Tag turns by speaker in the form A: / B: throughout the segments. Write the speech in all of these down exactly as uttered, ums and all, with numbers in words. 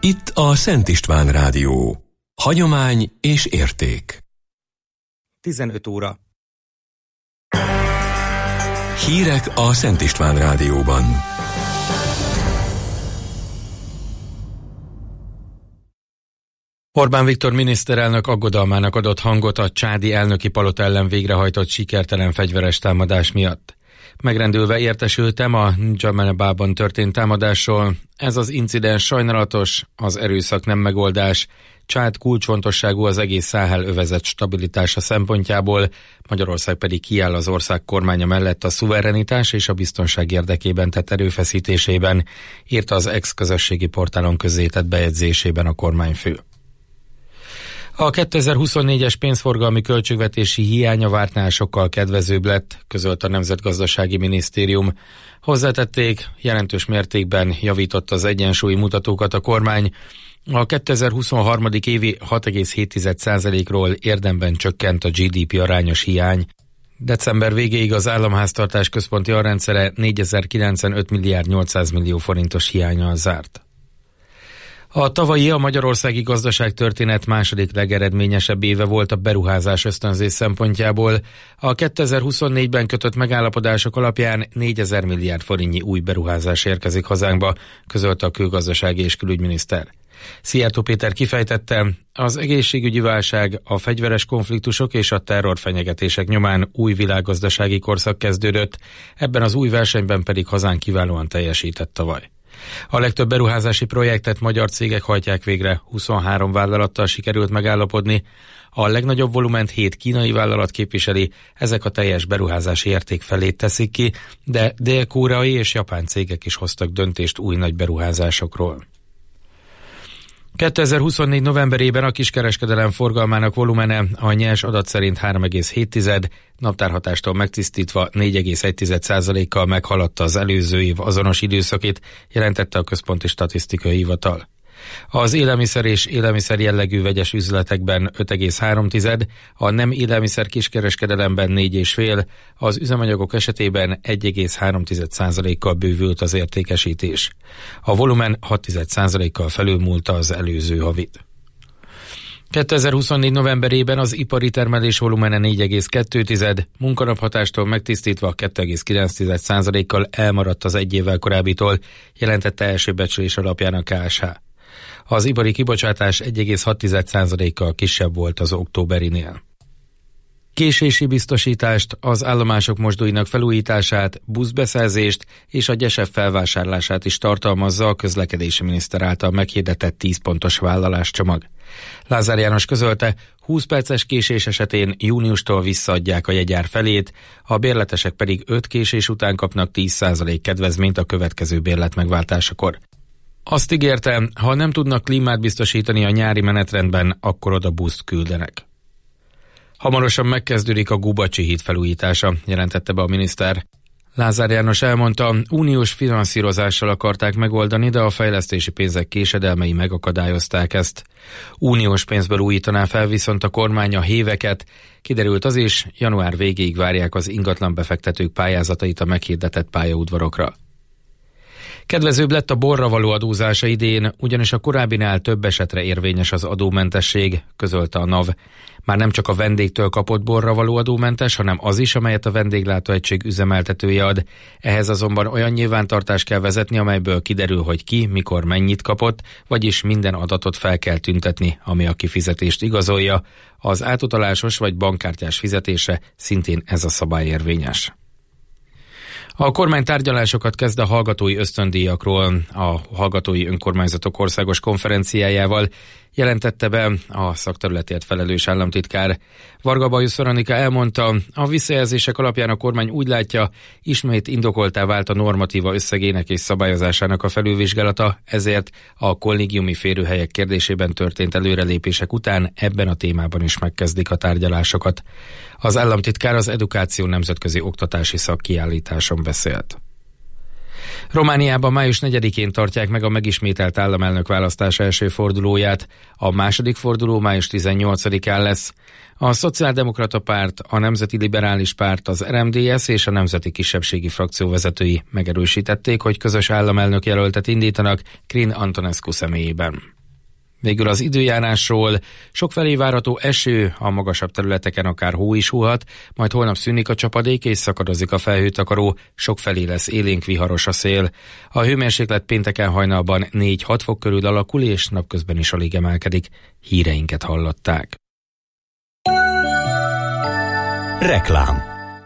A: Itt a Szent István Rádió. Hagyomány és érték.
B: tizenöt óra.
A: Hírek a Szent István Rádióban.
C: Orbán Viktor miniszterelnök aggodalmának adott hangot a csádi elnöki palota ellen végrehajtott sikertelen fegyveres támadás miatt. Megrendülve értesültem a N'Djamena-ban történt támadásról. Ez az incidens sajnálatos, az erőszak nem megoldás. Csád kulcsfontosságú az egész Száhel övezet stabilitása szempontjából, Magyarország pedig kiáll az ország kormánya mellett a szuverenitás és a biztonság érdekében tett erőfeszítésében, írta az ex-közösségi portálon közzétett bejegyzésében a kormányfő. A kétezer-huszonnégyes pénzforgalmi költségvetési hiánya vártnál sokkal kedvezőbb lett, közölt a Nemzetgazdasági Minisztérium. Hozzátették, jelentős mértékben javított az egyensúlyi mutatókat a kormány. A kétezer-huszonhárom. évi hat egész hét százalékról érdemben csökkent a gé dé pé arányos hiány. December végéig az államháztartás központi alrendszere négyezer-kilencvenöt milliárd nyolcszáz millió forintos hiánnyal zárt. A tavalyi a magyarországi gazdaságtörténet második legeredményesebb éve volt a beruházás ösztönzés szempontjából. A kétezer-huszonnégyben kötött megállapodások alapján négyezer milliárd forintnyi új beruházás érkezik hazánkba, közölte a külgazdasági és külügyminiszter. Szijjártó Péter kifejtette, az egészségügyi válság, a fegyveres konfliktusok és a terrorfenyegetések nyomán új világgazdasági korszak kezdődött, ebben az új versenyben pedig hazánk kiválóan teljesített tavaly. A legtöbb beruházási projektet magyar cégek hajtják végre, huszonhárom vállalattal sikerült megállapodni, a legnagyobb volument hét kínai vállalat képviseli, ezek a teljes beruházási érték felét teszik ki, de dél-koreai és japán cégek is hoztak döntést új nagy beruházásokról. kétezer-huszonnégy novemberében a kiskereskedelem forgalmának volumene a nyers adat szerint három egész hét, naptárhatástól megtisztítva négy egész egy százalékkal meghaladta az előző év azonos időszakét, jelentette a Központi Statisztikai Hivatal. Az élelmiszer és élelmiszer jellegű vegyes üzletekben öt egész három, a nem élelmiszer kiskereskedelemben négy egész öt, az üzemanyagok esetében egy egész három százalékkal bővült az értékesítés. A volumen hat százalékkal felülmúlta az előző havit. kétezer-huszonnégy novemberében az ipari termelés volumene négy egész kettő, munkanaphatástól megtisztítva két egész kilenc százalékkal elmaradt az egy évvel korábbitól, jelentette első becslés alapján a ká es há. Az ipari kibocsátás egy egész hat százalékkal kisebb volt az októberinél. Késési biztosítást, az állomások mosdóinak felújítását, buszbeszerzést és a gyesebb felvásárlását is tartalmazza a közlekedési miniszter által meghirdetett tíz pontos vállaláscsomag. Lázár János közölte, húsz perces késés esetén júniustól visszaadják a jegyár felét, a bérletesek pedig öt késés után kapnak tíz százalék kedvezményt a következő bérlet megváltásakor. Azt ígérte, ha nem tudnak klímát biztosítani a nyári menetrendben, akkor oda buszt küldenek. Hamarosan megkezdődik a Gubacsi híd felújítása, jelentette be a miniszter. Lázár János elmondta, uniós finanszírozással akarták megoldani, de a fejlesztési pénzek késedelmei megakadályozták ezt. Uniós pénzből újítaná fel viszont a kormány a héveket. Kiderült az is, január végéig várják az ingatlan befektetők pályázatait a meghirdetett pályaudvarokra. Kedvezőbb lett a borra való adózása idén, ugyanis a korábbinál több esetre érvényes az adómentesség, közölte a NAV. Már nem csak a vendégtől kapott borra való adómentes, hanem az is, amelyet a vendéglátóegység üzemeltetője ad. Ehhez azonban olyan nyilvántartást kell vezetni, amelyből kiderül, hogy ki, mikor mennyit kapott, vagyis minden adatot fel kell tüntetni, ami a kifizetést igazolja. Az átutalásos vagy bankkártyás fizetése szintén ez a szabály érvényes. A kormány tárgyalásokat kezd a hallgatói ösztöndíjakról a Hallgatói Önkormányzatok Országos Konferenciájával, jelentette be a szakterületért felelős államtitkár. Varga Bajusz Veronika elmondta, a visszajelzések alapján a kormány úgy látja, ismét indokoltá vált a normatíva összegének és szabályozásának a felülvizsgálata, ezért a kollégiumi férőhelyek kérdésében történt előrelépések után ebben a témában is megkezdik a tárgyalásokat. Az államtitkár az Edukáció nemzetközi oktatási szakkiállításon beszélt. Romániában május negyedikén tartják meg a megismételt államelnök választás első fordulóját, a második forduló május tizennyolcadikán lesz. A Szociáldemokrata Párt, a Nemzeti Liberális Párt, az er em dé es és a Nemzeti Kisebbségi Frakció vezetői megerősítették, hogy közös államelnök jelöltet indítanak Crin Antonescu személyében. Végül az időjárásról: sokfelé várható eső, a magasabb területeken akár hó is hullhat, majd holnap szűnik a csapadék és szakadozik a felhőtakaró, sokfelé lesz élénk viharos a szél. A hőmérséklet pénteken hajnalban négy-hat fok körül alakul, és napközben is alig emelkedik. Híreinket hallották.
D: Reklám.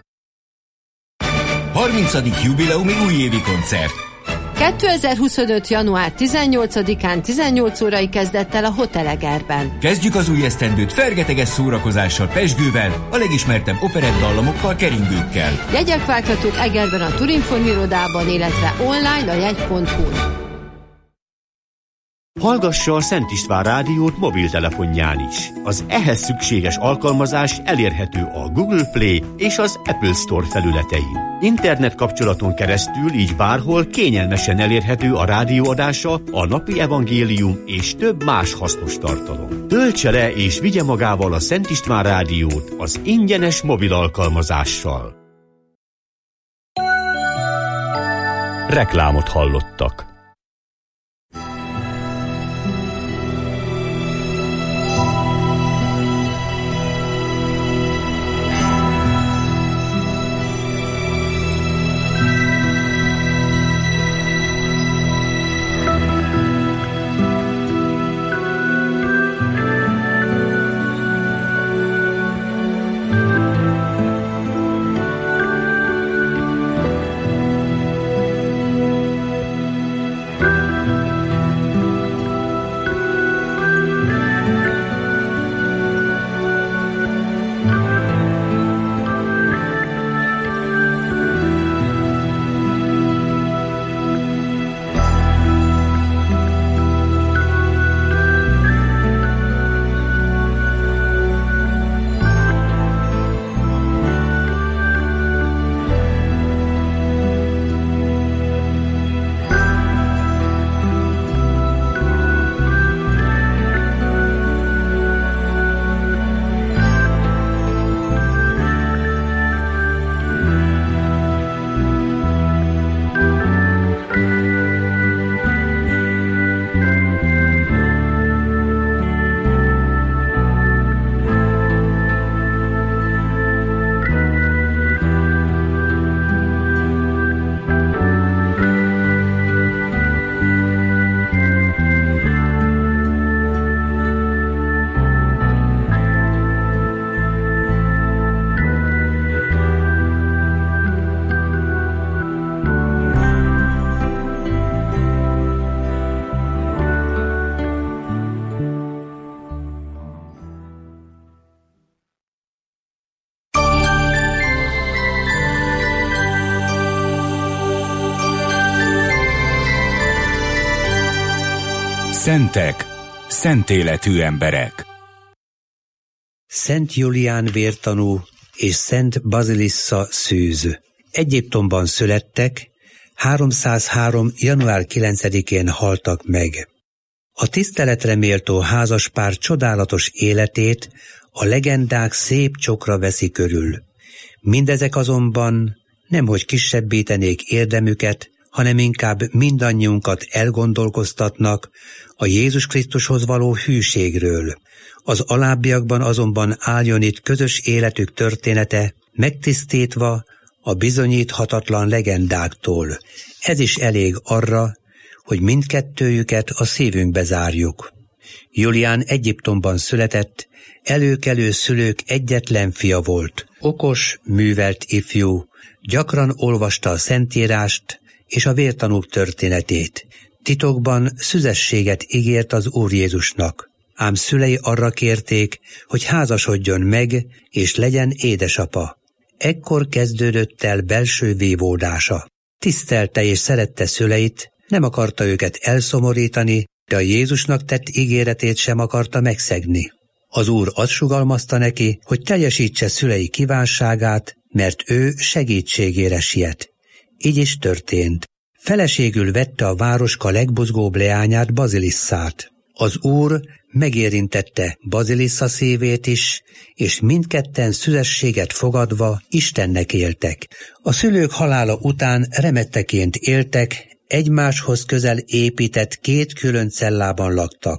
D: harmincadik jubileumi újévi koncert.
E: kétezer-huszonöt. január tizennyolcadikán tizennyolc órai kezdettel a Hotel Egerben.
D: Kezdjük az új esztendőt fergeteges szórakozással, pezsgővel, a legismertebb operettdallamokkal, keringőkkel.
E: Jegyek vághatók Egerben a Turinform irodában, illetve online a jegy pont hu-n.
F: Hallgassa a Szent István rádiót mobiltelefonján is. Az ehhez szükséges alkalmazás elérhető a Google Play és az Apple Store felületein. Internet kapcsolaton keresztül így bárhol kényelmesen elérhető a rádióadása, a napi evangélium és több más hasznos tartalom. Töltse le és vigye magával a Szent István rádiót az ingyenes mobil alkalmazással. Reklámot hallottak.
G: Szentek, szent életű emberek.
H: Szent Julián vértanú és Szent Bazilissa szűz. Egyiptomban születtek, háromszázhárom. január kilencedikén haltak meg. A tiszteletre méltó házaspár csodálatos életét a legendák szép csokra veszi körül. Mindezek azonban nemhogy kisebbítenék érdemüket, hanem inkább mindannyiunkat elgondolkoztatnak a Jézus Krisztushoz való hűségről. Az alábbiakban azonban álljon itt közös életük története, megtisztítva a bizonyíthatatlan legendáktól. Ez is elég arra, hogy mindkettőjüket a szívünkbe zárjuk. Julián Egyiptomban született, előkelő szülők egyetlen fia volt. Okos, művelt ifjú, gyakran olvasta a Szentírást és a vértanúk történetét. Titokban szüzességet ígért az Úr Jézusnak, ám szülei arra kérték, hogy házasodjon meg, és legyen édesapa. Ekkor kezdődött el belső vívódása. Tisztelte és szerette szüleit, nem akarta őket elszomorítani, de a Jézusnak tett ígéretét sem akarta megszegni. Az Úr azt sugalmazta neki, hogy teljesítse szülei kívánságát, mert ő segítségére siet. Így is történt. Feleségül vette a városka legbuzgóbb leányát, Bazilisszát. Az Úr megérintette Bazilissa szívét is, és mindketten szüzességet fogadva Istennek éltek. A szülők halála után remetteként éltek, egymáshoz közel épített két külön cellában laktak.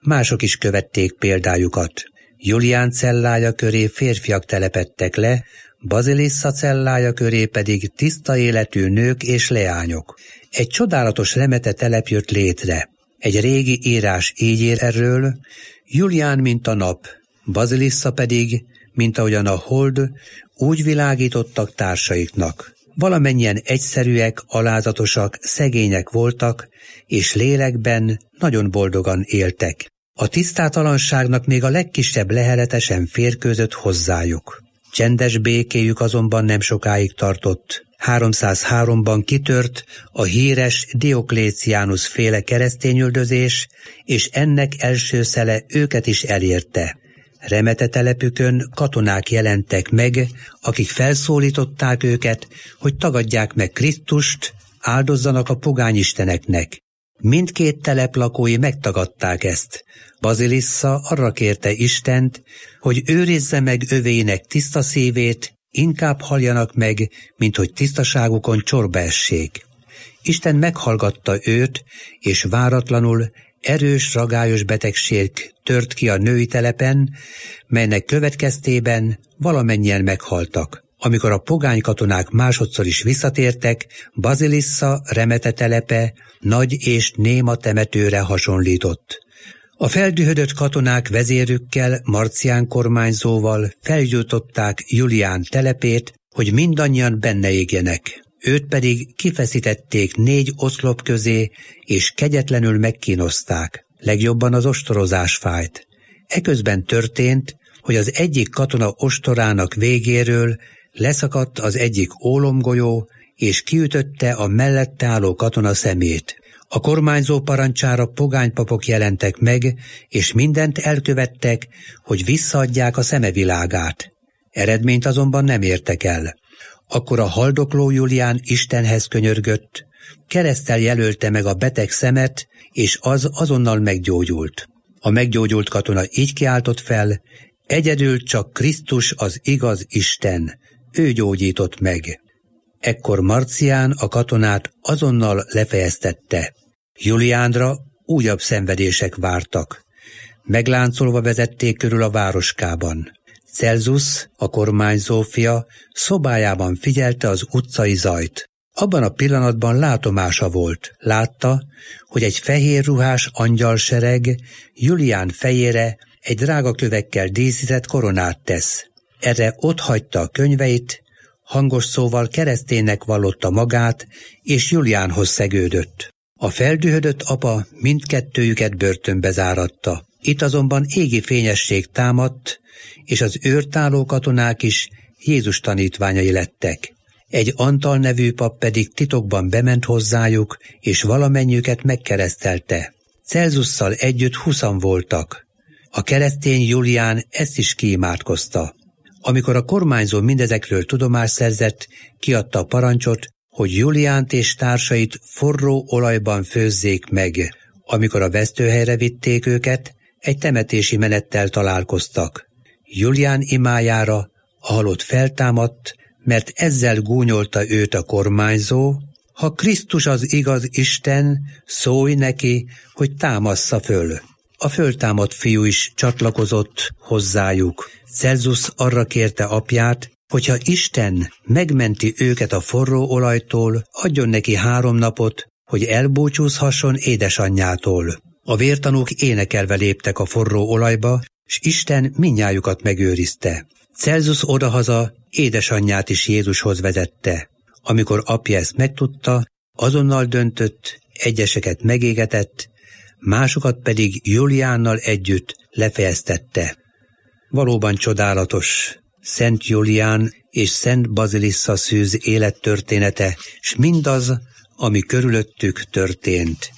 H: Mások is követték példájukat. Julián cellája köré férfiak telepedtek le, Bazilissa cellája köré pedig tiszta életű nők és leányok. Egy csodálatos remete telep jött létre. Egy régi írás így ír erről: Julián, mint a nap, Bazilissa pedig, mint ahogyan a hold, úgy világítottak társaiknak. Valamennyien egyszerűek, alázatosak, szegények voltak, és lélekben nagyon boldogan éltek. A tisztátalanságnak még a legkisebb lehelete sem férkőzött hozzájuk. Csendes békéjük azonban nem sokáig tartott. háromszázháromban kitört a híres Diokléciánus féle keresztényüldözés, és ennek első szele őket is elérte. Remete telepükön katonák jelentek meg, akik felszólították őket, hogy tagadják meg Krisztust, áldozzanak a pogányisteneknek. Mindkét telep lakói megtagadták ezt. Bazilissa arra kérte Istent, hogy őrizze meg övéinek tiszta szívét, inkább haljanak meg, mint hogy tisztaságukon csorba essék. Isten meghallgatta őt, és váratlanul erős, ragályos betegség tört ki a női telepen, melynek következtében valamennyien meghaltak. Amikor a pogány katonák másodszor is visszatértek, Bazilissa remete telepe nagy és néma temetőre hasonlított. A feldühödött katonák vezérükkel, Marcián kormányzóval felgyújtották Julián telepét, hogy mindannyian benne égjenek. Őt pedig kifeszítették négy oszlop közé, és kegyetlenül megkínozták. Legjobban az ostorozás fájt. Eközben történt, hogy az egyik katona ostorának végéről leszakadt az egyik ólomgolyó, és kiütötte a mellette álló katona szemét. A kormányzó parancsára pogánypapok jelentek meg, és mindent elkövettek, hogy visszaadják a szemevilágát. Eredményt azonban nem értek el. Akkor a haldokló Julián Istenhez könyörgött, kereszttel jelölte meg a beteg szemet, és az azonnal meggyógyult. A meggyógyult katona így kiáltott fel: egyedül csak Krisztus az igaz Isten, ő gyógyított meg. Ekkor Marcián a katonát azonnal lefejeztette. Juliánra újabb szenvedések vártak. Megláncolva vezették körül a városkában. Celsus, a kormányzó fia, szobájában figyelte az utcai zajt. Abban a pillanatban látomása volt. Látta, hogy egy fehér ruhás angyalsereg Julián fejére egy drága kövekkel díszített koronát tesz. Erre otthagyta a könyveit, hangos szóval kereszténynek vallotta magát, és Juliánhoz szegődött. A feldühödött apa mindkettőjüket börtönbe záratta. Itt azonban égi fényesség támadt, és az őrtálló katonák is Jézus tanítványai lettek. Egy Antal nevű pap pedig titokban bement hozzájuk, és valamennyiüket megkeresztelte. Celsusszal együtt huszan voltak. A keresztény Julián ezt is kiimádkozta. Amikor a kormányzó mindezekről tudomást szerzett, kiadta a parancsot, hogy Juliánt és társait forró olajban főzzék meg. Amikor a vesztőhelyre vitték őket, egy temetési menettel találkoztak. Julián imájára a halott feltámadt, mert ezzel gúnyolta őt a kormányzó: ha Krisztus az igaz Isten, szólj neki, hogy támassza föl. A föltámadt fiú is csatlakozott hozzájuk. Celsus arra kérte apját, hogyha Isten megmenti őket a forró olajtól, adjon neki három napot, hogy elbúcsúzhasson édesanyjától. A vértanúk énekelve léptek a forró olajba, s Isten mindnyájukat megőrizte. Celsus odahaza édesanyját is Jézushoz vezette. Amikor apja ezt megtudta, azonnal döntött, egyeseket megégetett, másokat pedig Juliánnal együtt lefejeztette. Valóban csodálatos Szent Julián és Szent Bazilissa szűz élettörténete, s mindaz, ami körülöttük történt.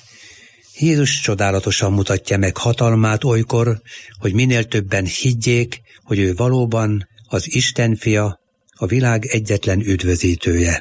H: Jézus csodálatosan mutatja meg hatalmát olykor, hogy minél többen higgyék, hogy ő valóban az Isten fia, a világ egyetlen üdvözítője.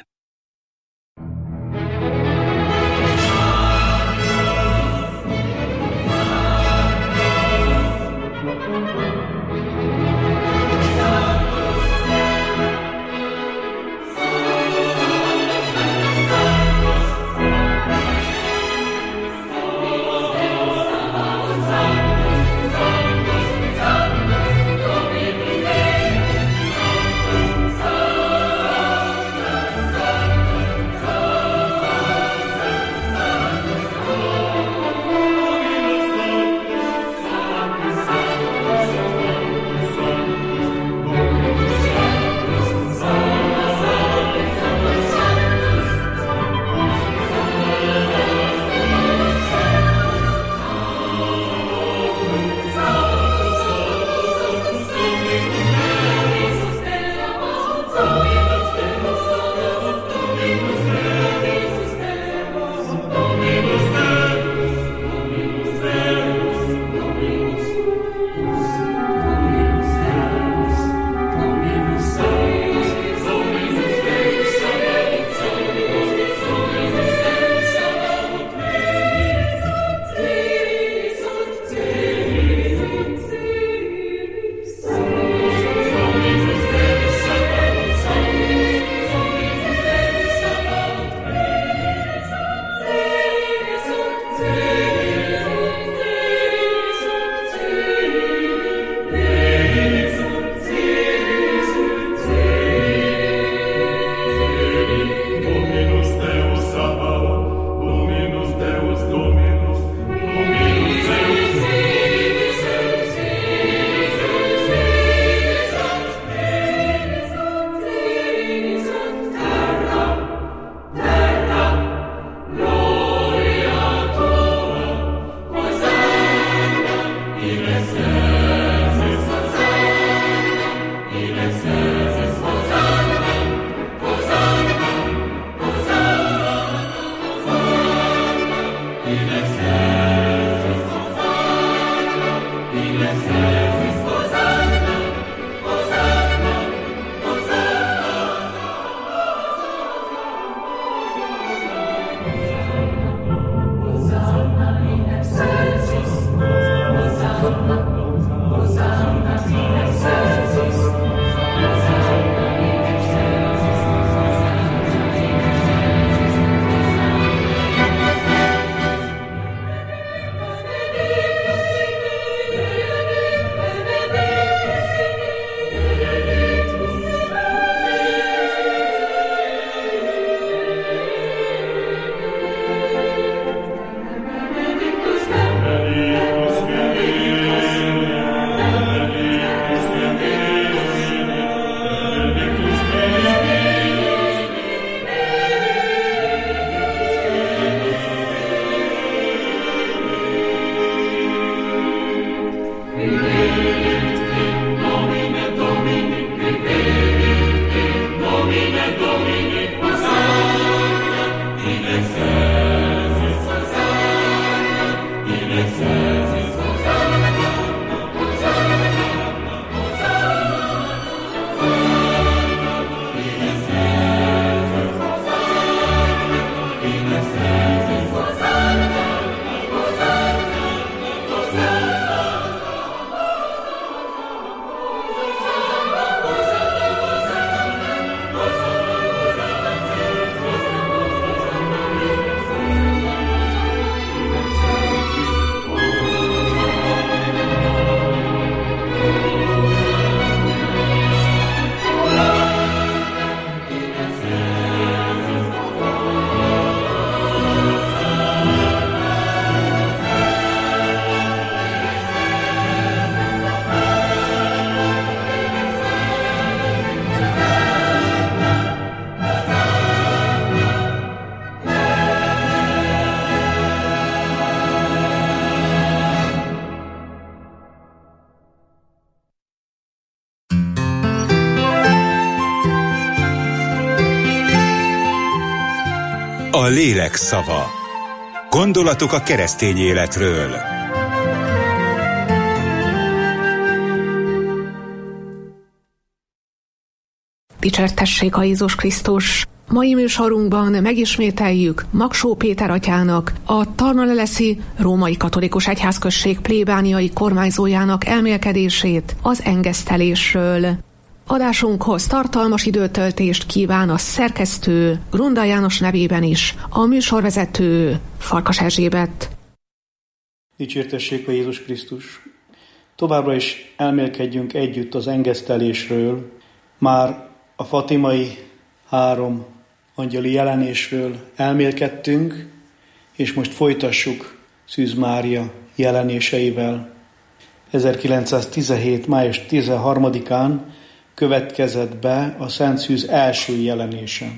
G: A lélek szava. Gondolatok a keresztény életről.
I: Dicsértessék a Jézus Krisztus! Mai műsorunkban megismételjük Magsó Péter atyának, a Tarnaleleszi Római Katolikus Egyházközség plébániai kormányzójának elmélkedését az engesztelésről. Adásunkhoz tartalmas időtöltést kíván a szerkesztő, Grunda János nevében is, a műsorvezető Farkas Erzsébet.
J: Dicsértessék a Jézus Krisztus! Továbbra is elmélkedjünk együtt az engesztelésről. Már a fatimai három angyali jelenésről elmélkedtünk, és most folytassuk Szűz Mária jelenéseivel. ezerkilencszáztizenhét. május tizenharmadikán következett be a Szent Szűz első jelenése.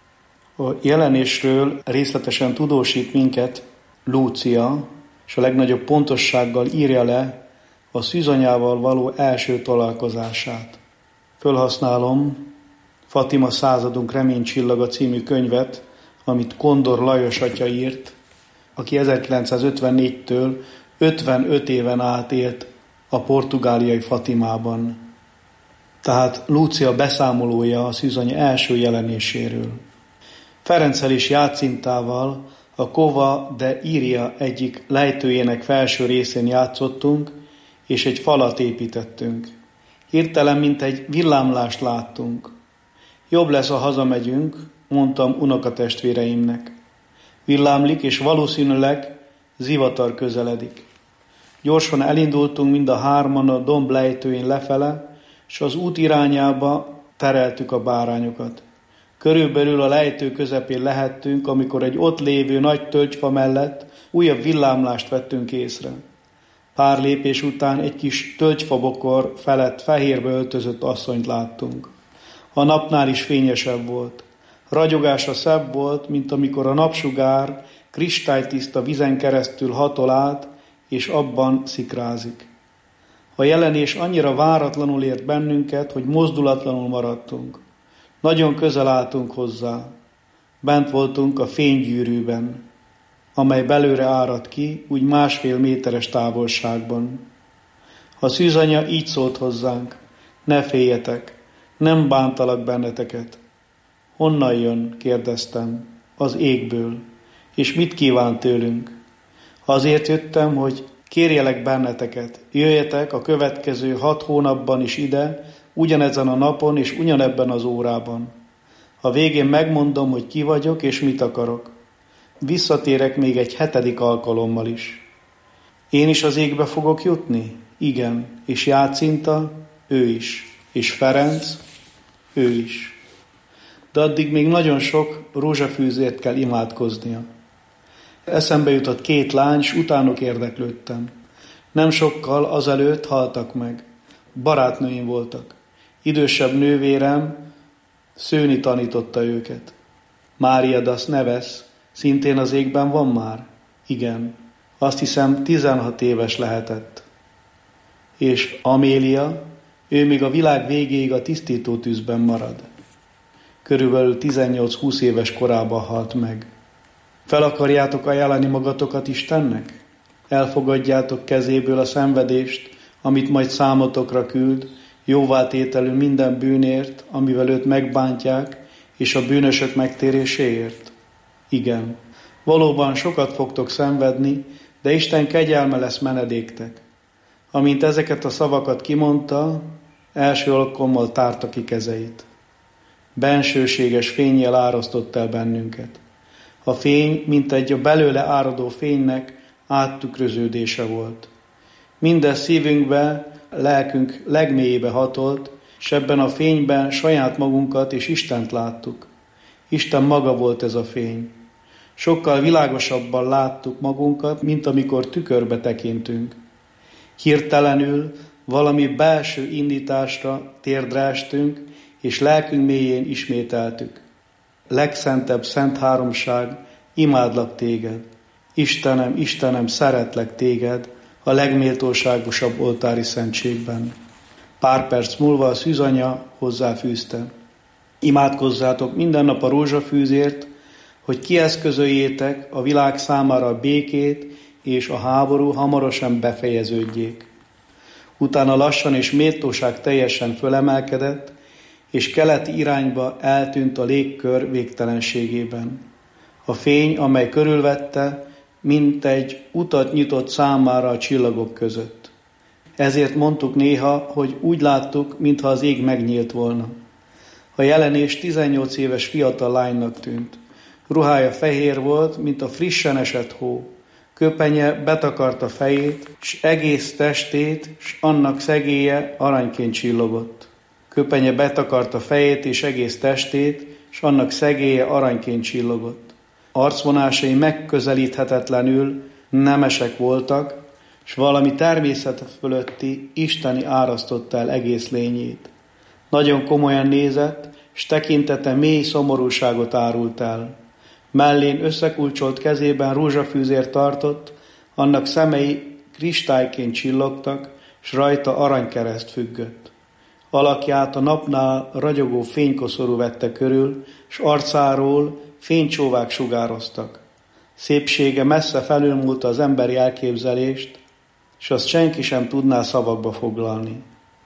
J: A jelenésről részletesen tudósít minket Lúcia, és a legnagyobb pontossággal írja le a szűzanyával való első találkozását. Fölhasználom Fatima századunk reménycsillaga című könyvet, amit Kondor Lajos atya írt, aki ezerkilencszázötvennégytől ötvenöt éven át élt a portugáliai Fatimában. Tehát Lúcia beszámolója a szűzanya első jelenéséről. Ferenccel és Játszintával a Cova de Iria egyik lejtőjének felső részén játszottunk, és egy falat építettünk. Hirtelen, mint egy villámlást láttunk. Jobb lesz, ha hazamegyünk, mondtam unokatestvéreimnek. Villámlik, és valószínűleg zivatar közeledik. Gyorsan elindultunk mind a hárman a domb lejtőjén lefele, és az út irányába tereltük a bárányokat. Körülbelül a lejtő közepén lehettünk, amikor egy ott lévő nagy tölgyfa mellett újabb villámlást vettünk észre. Pár lépés után egy kis tölgyfabokor felett fehérbe öltözött asszonyt láttunk. A napnál is fényesebb volt. Ragyogása szebb volt, mint amikor a napsugár kristálytiszta vizen keresztül hatol át, és abban szikrázik. A jelenés annyira váratlanul ért bennünket, hogy mozdulatlanul maradtunk. Nagyon közel álltunk hozzá. Bent voltunk a fénygyűrűben, amely belőle árad ki, úgy másfél méteres távolságban. A szűzanya így szólt hozzánk: ne féljetek, nem bántalak benneteket. Honnan jön? Kérdeztem. Az égből. És mit kíván tőlünk? Azért jöttem, hogy kérjelek benneteket, jöjjetek a következő hat hónapban is ide, ugyanezen a napon és ugyanebben az órában. A végén megmondom, hogy ki vagyok és mit akarok. Visszatérek még egy hetedik alkalommal is. Én is az égbe fogok jutni? Igen. És Jácinta? Ő is. És Ferenc? Ő is. De addig még nagyon sok rózsafűzért kell imádkoznia. Eszembe jutott két lány, s utánuk érdeklődtem. Nem sokkal azelőtt haltak meg. Barátnőim voltak. Idősebb nővérem szőni tanította őket. Mária das Neves szintén az égben van már? Igen. Azt hiszem tizenhat éves lehetett. És Amélia, ő még a világ végéig a tisztító tűzben marad. Körülbelül tizennyolc-húsz éves korában halt meg. Fel akarjátok ajánlani magatokat Istennek? Elfogadjátok kezéből a szenvedést, amit majd számotokra küld, jóvátételű minden bűnért, amivel őt megbántják, és a bűnösök megtéréséért? Igen. Valóban sokat fogtok szenvedni, de Isten kegyelme lesz menedéktek. Amint ezeket a szavakat kimondta, első alkalommal tárta ki kezeit. Bensőséges fénnyel árasztott el bennünket. A fény, mint egy a belőle áradó fénynek áttükröződése volt. Mindez szívünkbe, lelkünk legmélyébe hatolt, s ebben a fényben saját magunkat és Istent láttuk. Isten maga volt ez a fény. Sokkal világosabban láttuk magunkat, mint amikor tükörbe tekintünk. Hirtelenül valami belső indításra térdre estünk, és lelkünk mélyén ismételtük. Legszentebb szent háromság, imádlak téged. Istenem, Istenem, szeretlek téged a legméltóságosabb oltári szentségben. Pár perc múlva a szűzanya hozzáfűzte: imádkozzátok minden nap a rózsafűzért, hogy kieszközöljétek a világ számára a békét, és a háború hamarosan befejeződjék. Utána lassan és méltóság teljesen fölemelkedett, és keleti irányba eltűnt a légkör végtelenségében. A fény, amely körülvette, mint egy utat nyitott számára a csillagok között. Ezért mondtuk néha, hogy úgy láttuk, mintha az ég megnyílt volna. A jelenés tizennyolc éves fiatal lánynak tűnt. Ruhája fehér volt, mint a frissen esett hó. Köpenye betakarta fejét, s egész testét, s annak szegélye aranyként csillogott. Köpenye betakarta fejét és egész testét, s annak szegélye aranyként csillogott. Arcvonásai megközelíthetetlenül nemesek voltak, s valami természet fölötti, isteni árasztotta el egész lényét. Nagyon komolyan nézett, s tekintete mély szomorúságot árult el. Mellén összekulcsolt kezében rózsafűzért tartott, annak szemei kristályként csillogtak, s rajta aranykereszt függött. Alakját a napnál ragyogó fénykoszorú vette körül, s arcáról fénycsóvák sugároztak. Szépsége messze felülmúlta az emberi elképzelést, és azt senki sem tudná szavakba foglalni.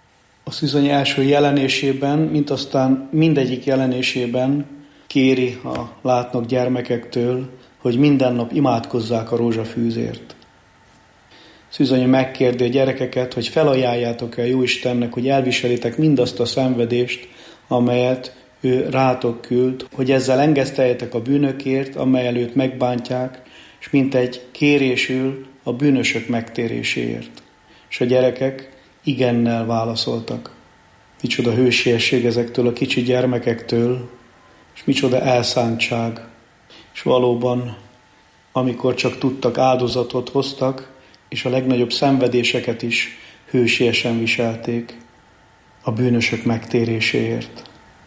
J: A szűzanya első jelenésében, mint aztán mindegyik jelenésében kéri a látnok gyermekektől, hogy minden nap imádkozzák a rózsafűzért. Szűzanya megkérdi a gyerekeket, hogy felajánljátok-e a Jóistennek, hogy elviselitek mindazt a szenvedést, amelyet ő rátok küld, hogy ezzel engeszteljetek a bűnökért, amely előtt megbántják, és mint egy kérésül a bűnösök megtéréséért. És a gyerekek igennel válaszoltak. Micsoda hősiesség ezektől a kicsi gyermekektől, és micsoda elszántság. És valóban, amikor csak tudtak, áldozatot hoztak, és a legnagyobb szenvedéseket is hősiesen viselték a bűnösök megtéréséért.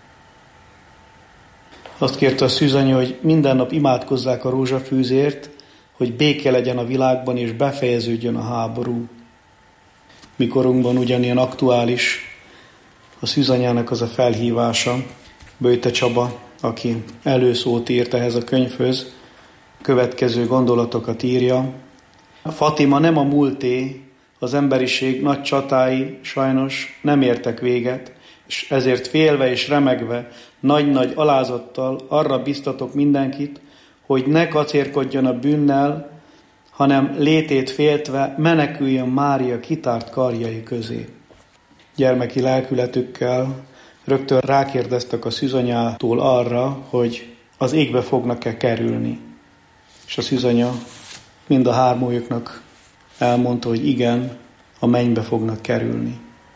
J: Azt kérte a szűzanya, hogy minden nap imádkozzák a rózsafűzért, hogy béke legyen a világban, és befejeződjön a háború. Mikorunkban ugyanilyen aktuális a szűzanyának az a felhívása. Böjte Csaba, aki előszót írt ehhez a könyvhöz, következő gondolatokat írja. Fatima nem a múlté, az emberiség nagy csatái sajnos nem értek véget, és ezért félve és remegve, nagy-nagy alázattal arra biztatok mindenkit, hogy ne kacérkodjon a bűnnel, hanem létét féltve meneküljön Mária kitárt karjai közé. Gyermeki lelkületükkel rögtön rákérdeztek a szűzanyától arra, hogy az égbe fognak-e kerülni. És a szűzanya mind a hármójuknak elmondta, hogy igen, a mennybe fognak kerülni.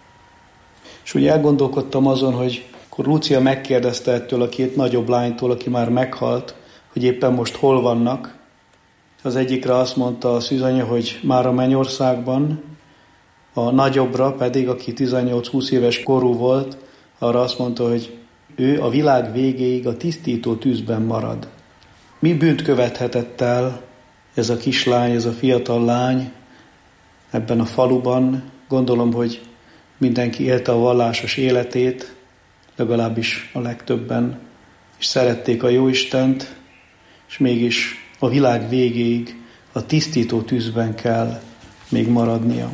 J: És úgy elgondolkodtam azon, hogy akkor Lúcia megkérdezte ettől a két nagyobb lánytól, aki már meghalt, hogy éppen most hol vannak. Az egyikre azt mondta a szűzanya, hogy már a mennyországban, a nagyobbra pedig, aki tizennyolc-húsz éves korú volt, arra azt mondta, hogy ő a világ végéig a tisztító tűzben marad. Mi bűnt követhetett el ez a kislány, ez a fiatal lány ebben a faluban? Gondolom, hogy mindenki élte a vallásos életét, legalábbis a legtöbben, és szerették a Jóistent, és mégis a világ végéig a tisztító tűzben kell még maradnia.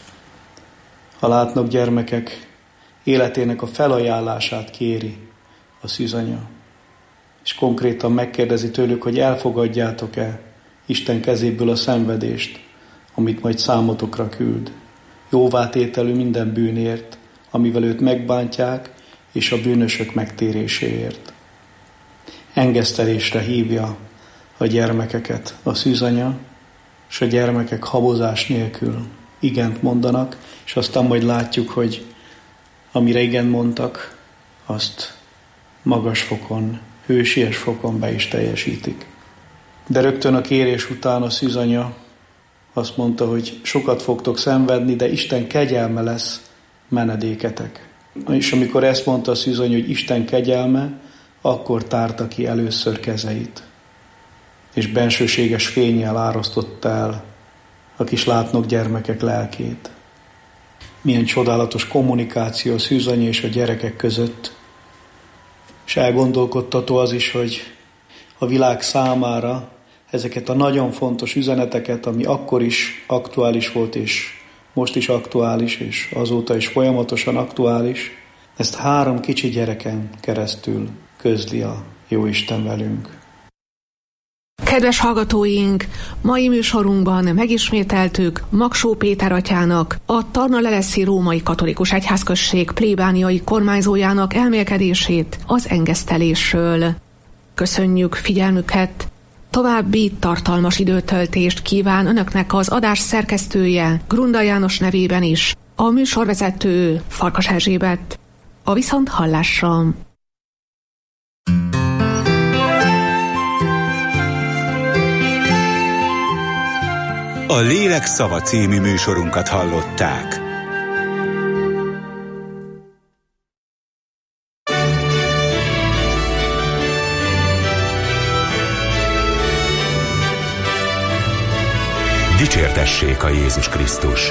J: Ha látnak gyermekek, életének a felajánlását kéri a szűzanya, és konkrétan megkérdezi tőlük, hogy elfogadjátok-e Isten kezéből a szenvedést, amit majd számotokra küld. Jóvátételű minden bűnért, amivel őt megbántják, és a bűnösök megtéréséért. Engesztelésre hívja a gyermekeket a szűzanya, és a gyermekek habozás nélkül igent mondanak, és aztán majd látjuk, hogy amire igen mondtak, azt magas fokon, hősies fokon be is teljesítik. De rögtön a kérés után a szűzanya azt mondta, hogy sokat fogtok szenvedni, de Isten kegyelme lesz menedéketek. És amikor ezt mondta a szűzanya, hogy Isten kegyelme, akkor tárta ki először kezeit, és bensőséges fénnyel árasztotta el a kis látnok gyermekek lelkét. Milyen csodálatos kommunikáció a szűzanya és a gyerekek között, és elgondolkodtató az is, hogy a világ számára ezeket a nagyon fontos üzeneteket, ami akkor is aktuális volt, és most is aktuális, és azóta is folyamatosan aktuális, ezt három kicsi gyereken keresztül közli a Jóisten velünk.
I: Kedves hallgatóink, mai műsorunkban megismételtük Magsó Péter atyának, a Tarnaleleszi Római Katolikus Egyházközség plébániai kormányzójának elmélkedését az engesztelésről. Köszönjük figyelmüket! További tartalmas időtöltést kíván önöknek az adás szerkesztője, Grunda János nevében is, a műsorvezető Farkas Erzsébet. A viszonthallásra!
G: A Lélek szava című műsorunkat hallották. Dicsértessék a Jézus Krisztus!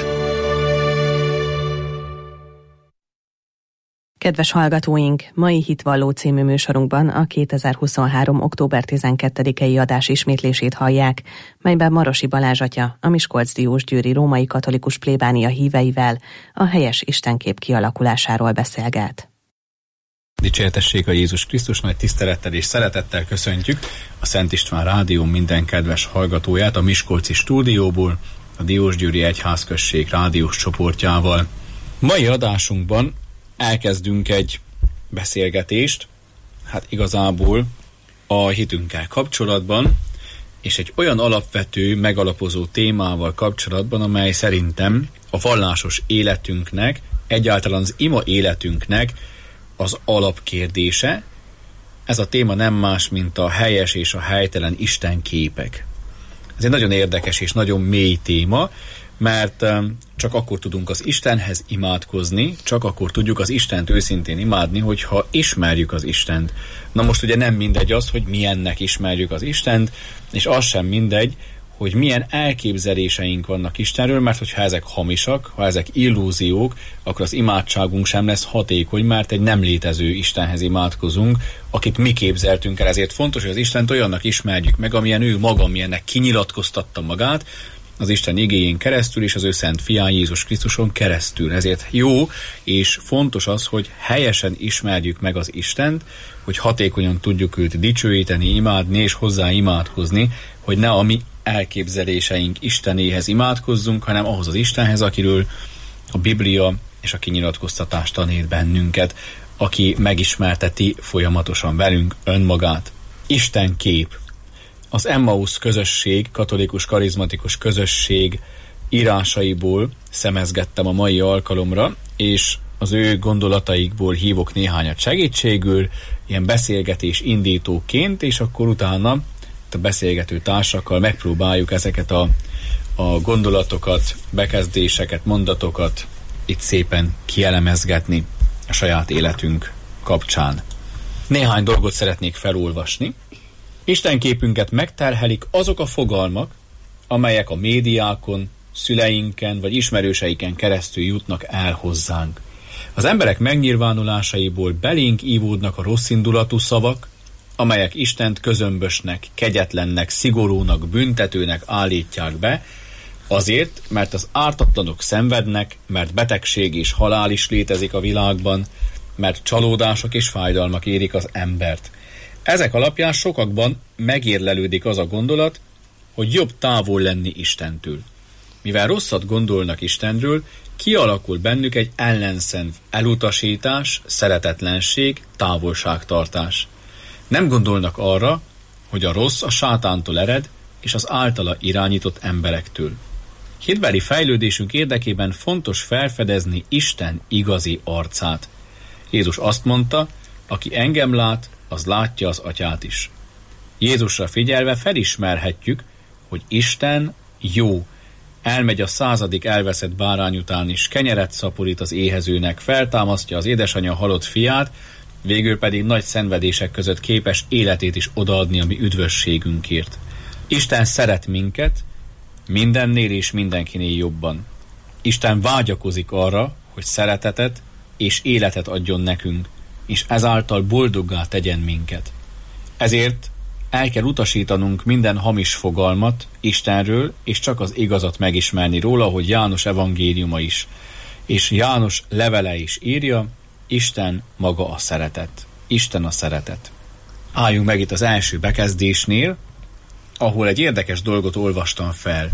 K: Kedves hallgatóink, mai Hitvalló című műsorunkban a kétezer-huszonhárom. október tizenkettedikei adás ismétlését hallják, melyben Marosi Balázs atya, a Miskolcdiósgyőri Római Katolikus Plébánia híveivel a helyes istenkép kialakulásáról beszélget.
L: Dicsértessék a Jézus Krisztus, nagy tisztelettel és szeretettel köszöntjük a Szent István Rádió minden kedves hallgatóját a Miskolci stúdióból, a Diósgyőri Egyházközség rádiós csoportjával. Mai adásunkban elkezdünk egy beszélgetést, hát igazából a hitünkkel kapcsolatban, és egy olyan alapvető, megalapozó témával kapcsolatban, amely szerintem a vallásos életünknek, egyáltalán az ima életünknek az alapkérdése. Ez a téma nem más, mint a helyes és a helytelen istenképek. Ez egy nagyon érdekes és nagyon mély téma, mert csak akkor tudunk az Istenhez imádkozni, csak akkor tudjuk az Istent őszintén imádni, hogyha ismerjük az Istent. Na most ugye nem mindegy az, hogy milyennek ismerjük az Istent, és az sem mindegy, hogy milyen elképzeléseink vannak Istenről, mert hogyha ezek hamisak, ha ezek illúziók, akkor az imádságunk sem lesz hatékony, mert egy nem létező Istenhez imádkozunk, akit mi képzeltünk el. Ezért fontos, hogy az Istent olyannak ismerjük meg, amilyen ő maga, amilyennek kinyilatkoztatta magát, az Isten igéjén keresztül és az ő szent fián Jézus Krisztuson keresztül. Ezért jó és fontos az, hogy helyesen ismerjük meg az Istent, hogy hatékonyan tudjuk őt dicsőíteni, imádni és hozzá imádkozni, hogy ne a mi elképzeléseink Istenéhez imádkozzunk, hanem ahhoz az Istenhez, akiről a Biblia és a kinyilatkoztatás tanít bennünket, aki megismerteti folyamatosan velünk önmagát. Isten kép. Az Emmaus közösség, katolikus karizmatikus közösség írásaiból szemezgettem a mai alkalomra, és az ő gondolataikból hívok néhányat segítségül, ilyen beszélgetés indítóként, és akkor utána a beszélgető társakkal megpróbáljuk ezeket a, a gondolatokat, bekezdéseket, mondatokat itt szépen kielemezgetni a saját életünk kapcsán. Néhány dolgot szeretnék felolvasni. Istenképünket megterhelik azok a fogalmak, amelyek a médiákon, szüleinken vagy ismerőseiken keresztül jutnak el hozzánk. Az emberek megnyilvánulásaiból belénk ívódnak a rosszindulatú szavak, amelyek Istent közömbösnek, kegyetlennek, szigorúnak, büntetőnek állítják be, azért, mert az ártatlanok szenvednek, mert betegség és halál is létezik a világban, mert csalódások és fájdalmak érik az embert. Ezek alapján sokakban megérlelődik az a gondolat, hogy jobb távol lenni Istentől. Mivel rosszat gondolnak Istenről, kialakul bennük egy ellenszenv, elutasítás, szeretetlenség, távolságtartás. Nem gondolnak arra, hogy a rossz a sátántól ered, és az általa irányított emberektől. Hitbeli fejlődésünk érdekében fontos felfedezni Isten igazi arcát. Jézus azt mondta, aki engem lát, az látja az atyát is. Jézusra figyelve felismerhetjük, hogy Isten jó. Elmegy a századik elveszett bárány után is, kenyeret szaporít az éhezőnek, feltámasztja az édesanyja halott fiát, végül pedig nagy szenvedések között képes életét is odaadni a mi üdvösségünkért. Isten szeret minket, mindennél és mindenkinél jobban. Isten vágyakozik arra, hogy szeretetet és életet adjon nekünk, és ezáltal boldoggá tegyen minket. Ezért el kell utasítanunk minden hamis fogalmat Istenről, és csak az igazat megismerni róla, hogy János evangéliuma is. És János levele is írja, Isten maga a szeretet. Isten a szeretet. Álljunk meg itt az első bekezdésnél, ahol egy érdekes dolgot olvastam fel.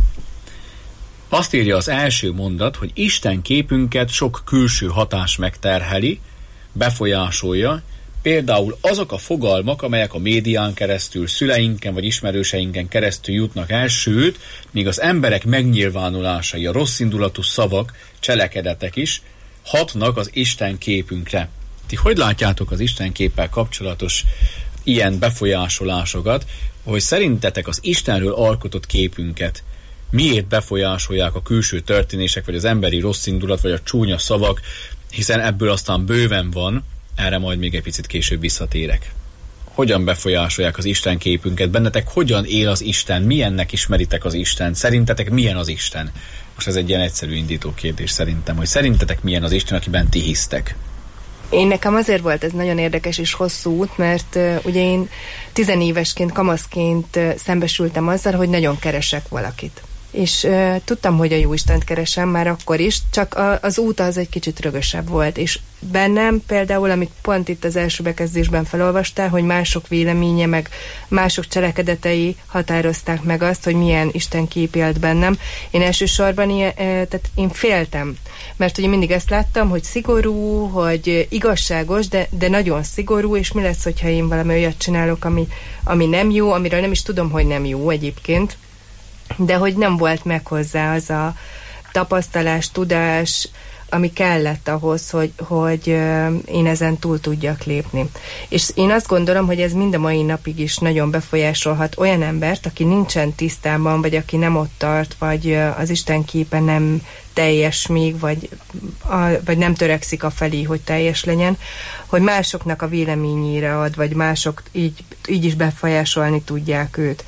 L: Azt írja az első mondat, hogy Isten képünket sok külső hatás megterheli, befolyásolja, például azok a fogalmak, amelyek a médián keresztül, szüleinken vagy ismerőseinken keresztül jutnak el, sőt, még az emberek megnyilvánulásai, a rosszindulatú szavak, cselekedetek is hatnak az Isten képünkre. Ti hogy látjátok az Isten képpel kapcsolatos ilyen befolyásolásokat, hogy szerintetek az Istenről alkotott képünket miért befolyásolják a külső történések, vagy az emberi rosszindulat, vagy a csúnya szavak, hiszen ebből aztán bőven van, erre majd még egy picit később visszatérek. Hogyan befolyásolják az Isten képünket? Bennetek hogyan él az Isten? Milyennek ismeritek az Isten? Szerintetek milyen az Isten? Most ez egy ilyen egyszerű indító kérdés szerintem, hogy szerintetek milyen az Isten, akiben ti hisztek?
M: Én nekem azért volt ez nagyon érdekes és hosszú út, mert uh, ugye én tizenévesként, kamaszként uh, szembesültem azzal, hogy nagyon keresek valakit. És uh, tudtam, hogy a Jóistent keresem már akkor is, csak a, az út az egy kicsit rögösebb volt, és bennem például, amit pont itt az első bekezdésben felolvastál, hogy mások véleménye, meg mások cselekedetei határozták meg azt, hogy milyen Isten kép élt bennem. Én elsősorban ilyen, uh, tehát én féltem, mert ugye mindig ezt láttam, hogy szigorú, hogy igazságos, de, de nagyon szigorú, és mi lesz, hogyha én valami olyat csinálok, ami, ami nem jó, amiről nem is tudom, hogy nem jó egyébként, de hogy nem volt meg hozzá az a tapasztalás, tudás, ami kellett ahhoz, hogy, hogy én ezen túl tudjak lépni. És én azt gondolom, hogy ez mind a mai napig is nagyon befolyásolhat olyan embert, aki nincsen tisztában, vagy aki nem ott tart, vagy az Isten képe nem teljes még, vagy, a, vagy nem törekszik afelé, hogy teljes legyen, hogy másoknak a véleményére ad, vagy mások így, így is befolyásolni tudják őt.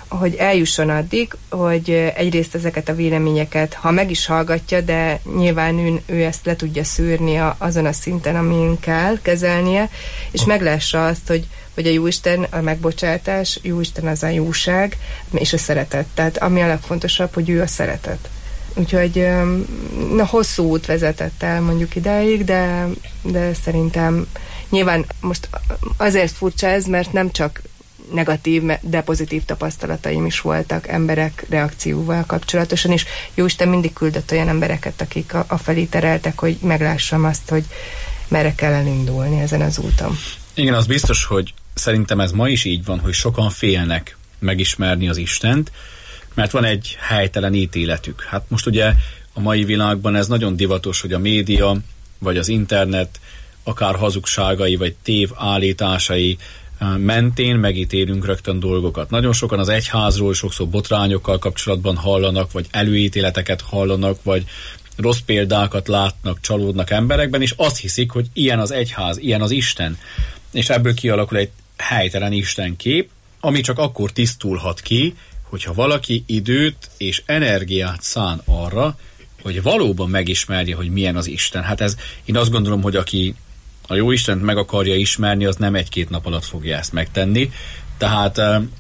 M: hogy eljusson addig, hogy egyrészt ezeket a véleményeket, ha meg is hallgatja, de nyilván ő, ő ezt le tudja szűrni a, azon a szinten, amin kell kezelnie, és meglássa azt, hogy, hogy a Jóisten a megbocsátás, Jóisten az a jóság, és a szeretet. Tehát ami a legfontosabb, hogy ő a szeretet. Úgyhogy na, hosszú út vezetett el mondjuk idáig, de, de szerintem nyilván most azért furcsa ez, mert nem csak negatív, de pozitív tapasztalataim is voltak emberek reakcióval kapcsolatosan, és Jóisten mindig küldött olyan embereket, akik a, a felé tereltek, hogy meglássam azt, hogy merre kell elindulni ezen az úton.
L: Igen, az biztos, hogy szerintem ez ma is így van, hogy sokan félnek megismerni az Istent, mert van egy helytelen ítéletük. Hát most ugye a mai világban ez nagyon divatos, hogy a média, vagy az internet akár hazugságai, vagy tév állításai mentén megítélünk rögtön dolgokat. Nagyon sokan az egyházról sokszor botrányokkal kapcsolatban hallanak, vagy előítéleteket hallanak, vagy rossz példákat látnak, csalódnak emberekben, és azt hiszik, hogy ilyen az egyház, ilyen az Isten. És ebből kialakul egy helytelen istenkép, ami csak akkor tisztulhat ki, hogyha valaki időt és energiát szán arra, hogy valóban megismerje, hogy milyen az Isten. Hát ez, én azt gondolom, hogy aki a jó Istent meg akarja ismerni, az nem egy-két nap alatt fogja ezt megtenni. Tehát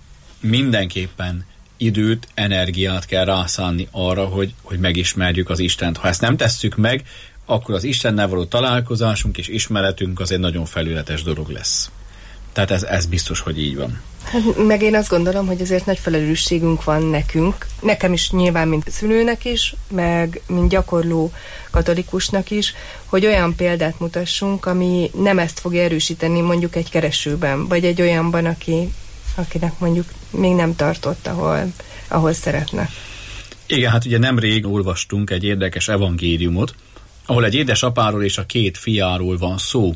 L: mindenképpen időt, energiát kell rászánni arra, hogy, hogy megismerjük az Istent. Ha ezt nem tesszük meg, akkor az Istennel való találkozásunk és ismeretünk az egy nagyon felületes dolog lesz. Tehát ez, ez biztos, hogy így van.
M: Hát, meg én azt gondolom, hogy azért nagy felelősségünk van nekünk, nekem is nyilván, mint szülőnek is, meg mint gyakorló katolikusnak is, hogy olyan példát mutassunk, ami nem ezt fogja erősíteni mondjuk egy keresőben, vagy egy olyanban, aki, akinek mondjuk még nem tartott, ahol, ahol szeretne.
L: Igen, hát ugye nemrég olvastunk egy érdekes evangéliumot, ahol egy édesapáról és a két fiáról van szó,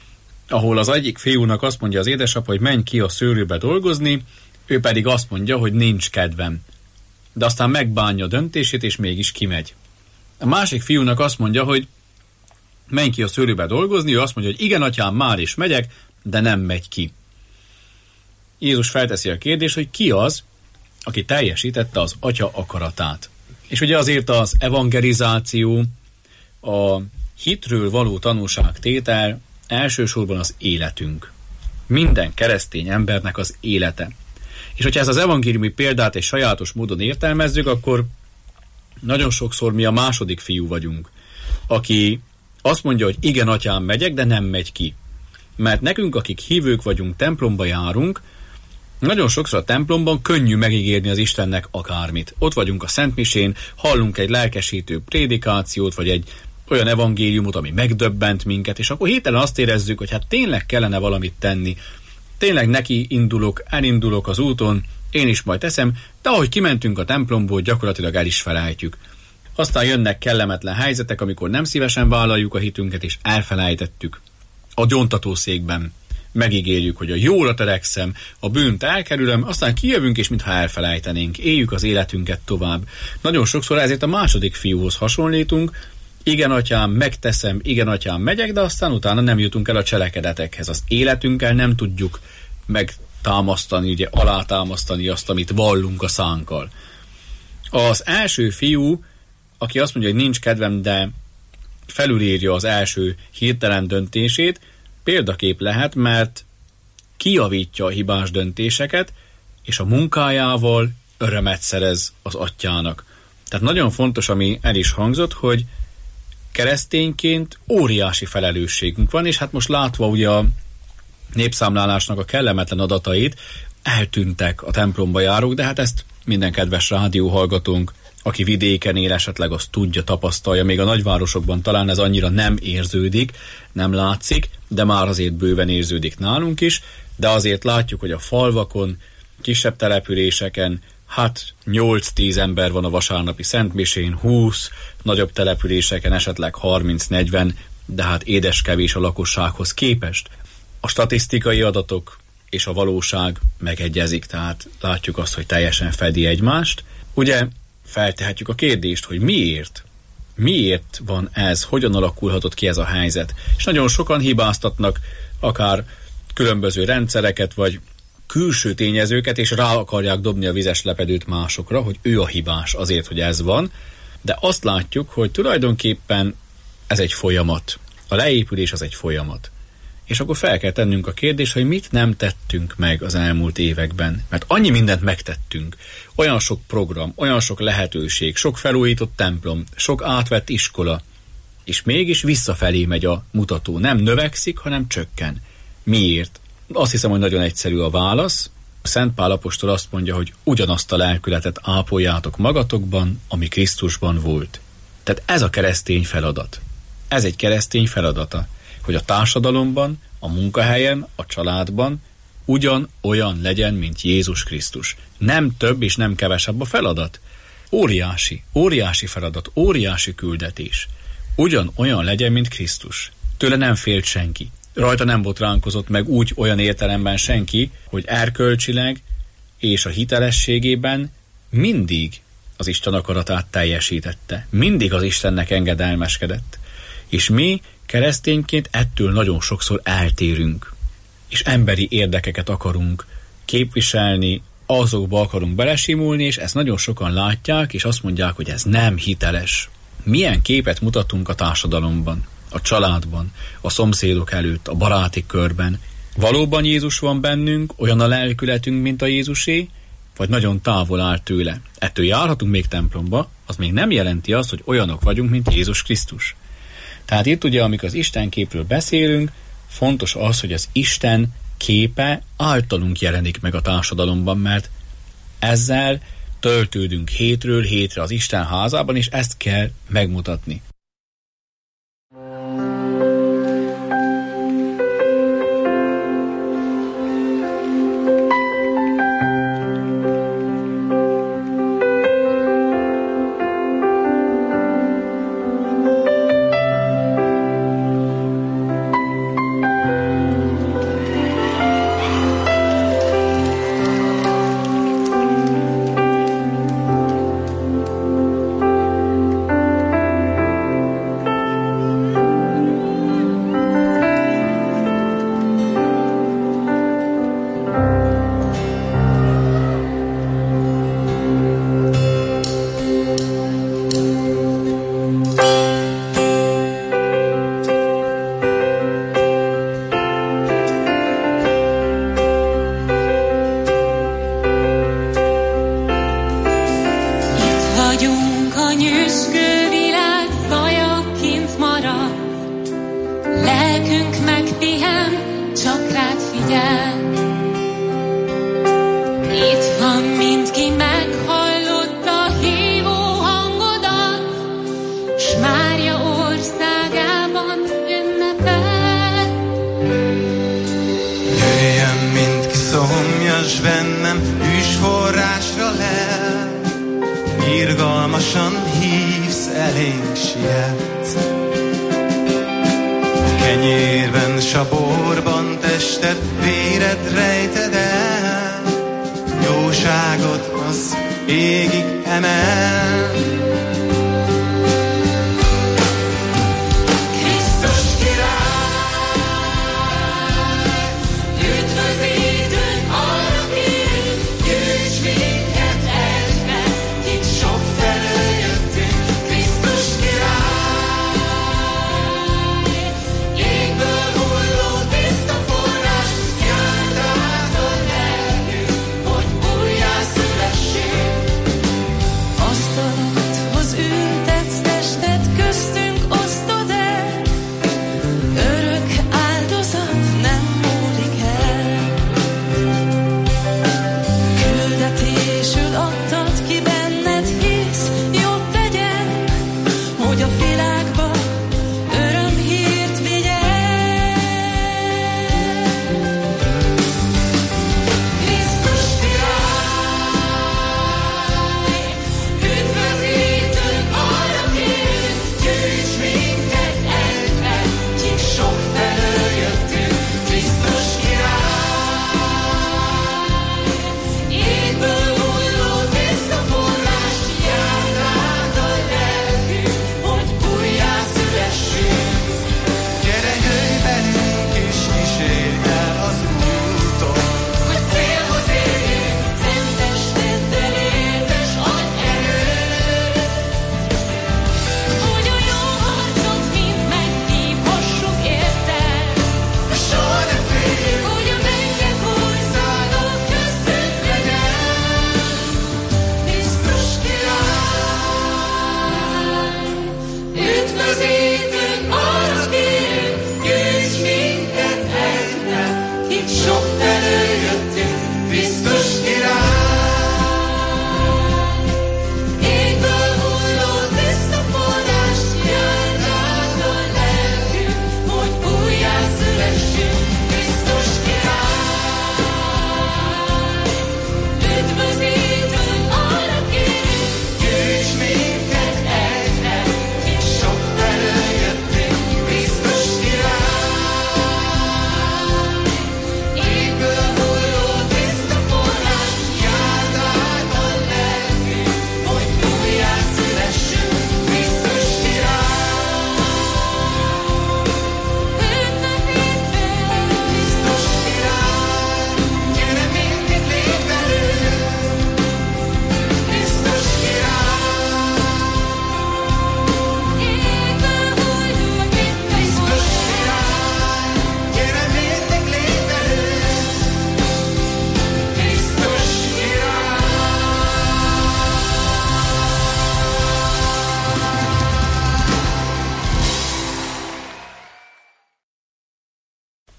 L: ahol az egyik fiúnak azt mondja az édesapa, hogy menj ki a szőlőbe dolgozni, ő pedig azt mondja, hogy nincs kedvem. De aztán megbánja a döntését, és mégis kimegy. A másik fiúnak azt mondja, hogy menj ki a szőlőbe dolgozni, ő azt mondja, hogy igen, atyám, már is megyek, de nem megy ki. Jézus felteszi a kérdést, hogy ki az, aki teljesítette az atya akaratát. És ugye azért az evangelizáció, a hitről való tanúságtétel elsősorban az életünk. Minden keresztény embernek az élete. És hogyha ezt az evangéliumi példát egy sajátos módon értelmezzük, akkor nagyon sokszor mi a második fiú vagyunk, aki azt mondja, hogy igen, atyám, megyek, de nem megy ki. Mert nekünk, akik hívők vagyunk, templomba járunk, nagyon sokszor a templomban könnyű megígérni az Istennek akármit. Ott vagyunk a szentmisén, hallunk egy lelkesítő prédikációt, vagy egy olyan evangéliumot, ami megdöbbent minket, és akkor hirtelen azt érezzük, hogy hát tényleg kellene valamit tenni. Tényleg neki indulok, elindulok az úton, én is majd teszem, de ahogy kimentünk a templomból, gyakorlatilag el is felejtjük. Aztán jönnek kellemetlen helyzetek, amikor nem szívesen vállaljuk a hitünket, és elfelejtettük. A gyóntatószékben megígérjük, hogy a jóra törekszem, a bűnt elkerülöm, aztán kijövünk, és mintha elfelejtenénk. Éljük az életünket tovább. Nagyon sokszor ezért a második fiúhoz hasonlítunk, igen, atyám, megteszem, igen, atyám, megyek, de aztán utána nem jutunk el a cselekedetekhez. Az életünkkel nem tudjuk megtámasztani, ugye alátámasztani azt, amit vallunk a szánkkal. Az első fiú, aki azt mondja, hogy nincs kedvem, de felülírja az első hirtelen döntését, példakép lehet, mert kijavítja a hibás döntéseket, és a munkájával örömet szerez az atyának. Tehát nagyon fontos, ami el is hangzott, hogy keresztényként óriási felelősségünk van, és hát most látva ugye a népszámlálásnak a kellemetlen adatait, eltűntek a templomba járók, de hát ezt minden kedves rádióhallgatónk, aki vidéken él, esetleg azt tudja, tapasztalja, még a nagyvárosokban talán ez annyira nem érződik, nem látszik, de már azért bőven érződik nálunk is, de azért látjuk, hogy a falvakon, kisebb településeken hát nyolc-tíz ember van a vasárnapi szentmisén, húsz, nagyobb településeken esetleg harminc-negyven, de hát édes kevés a lakossághoz képest. A statisztikai adatok és a valóság megegyezik, tehát látjuk azt, hogy teljesen fedi egymást. Ugye feltehetjük a kérdést, hogy miért? Miért van ez? Hogyan alakulhatott ki ez a helyzet? És nagyon sokan hibáztatnak akár különböző rendszereket, vagy külső tényezőket, és rá akarják dobni a vizes lepedőt másokra, hogy ő a hibás azért, hogy ez van, de azt látjuk, hogy tulajdonképpen ez egy folyamat. A leépülés az egy folyamat. És akkor fel kell tennünk a kérdést, hogy mit nem tettünk meg az elmúlt években. Mert annyi mindent megtettünk. Olyan sok program, olyan sok lehetőség, sok felújított templom, sok átvett iskola, és mégis visszafelé megy a mutató. Nem növekszik, hanem csökken. Miért? Azt hiszem, hogy nagyon egyszerű a válasz. A Szent Pál apostol azt mondja, hogy ugyanazt a lelkületet ápoljátok magatokban, ami Krisztusban volt. Tehát ez a keresztény feladat. Ez egy keresztény feladata, hogy a társadalomban, a munkahelyen, a családban ugyan olyan legyen, mint Jézus Krisztus. Nem több és nem kevesebb a feladat. Óriási, óriási feladat, óriási küldetés. Ugyan olyan legyen, mint Krisztus. Tőle nem félt senki. Rajta nem botránkozott meg úgy olyan értelemben senki, hogy erkölcsileg és a hitelességében mindig az Isten akaratát teljesítette. Mindig az Istennek engedelmeskedett. És mi keresztényként ettől nagyon sokszor eltérünk. És emberi érdekeket akarunk képviselni, azokba akarunk belesimulni, és ezt nagyon sokan látják, és azt mondják, hogy ez nem hiteles. Milyen képet mutatunk a társadalomban, a családban, a szomszédok előtt, a baráti körben? Valóban Jézus van bennünk, olyan a lelkületünk, mint a Jézusé, vagy nagyon távol áll tőle? Ettől járhatunk még templomba, az még nem jelenti azt, hogy olyanok vagyunk, mint Jézus Krisztus. Tehát itt ugye, amikor az Isten képről beszélünk, fontos az, hogy az Isten képe általunk jelenik meg a társadalomban, mert ezzel töltődünk hétről hétre az Isten házában, és ezt kell megmutatni.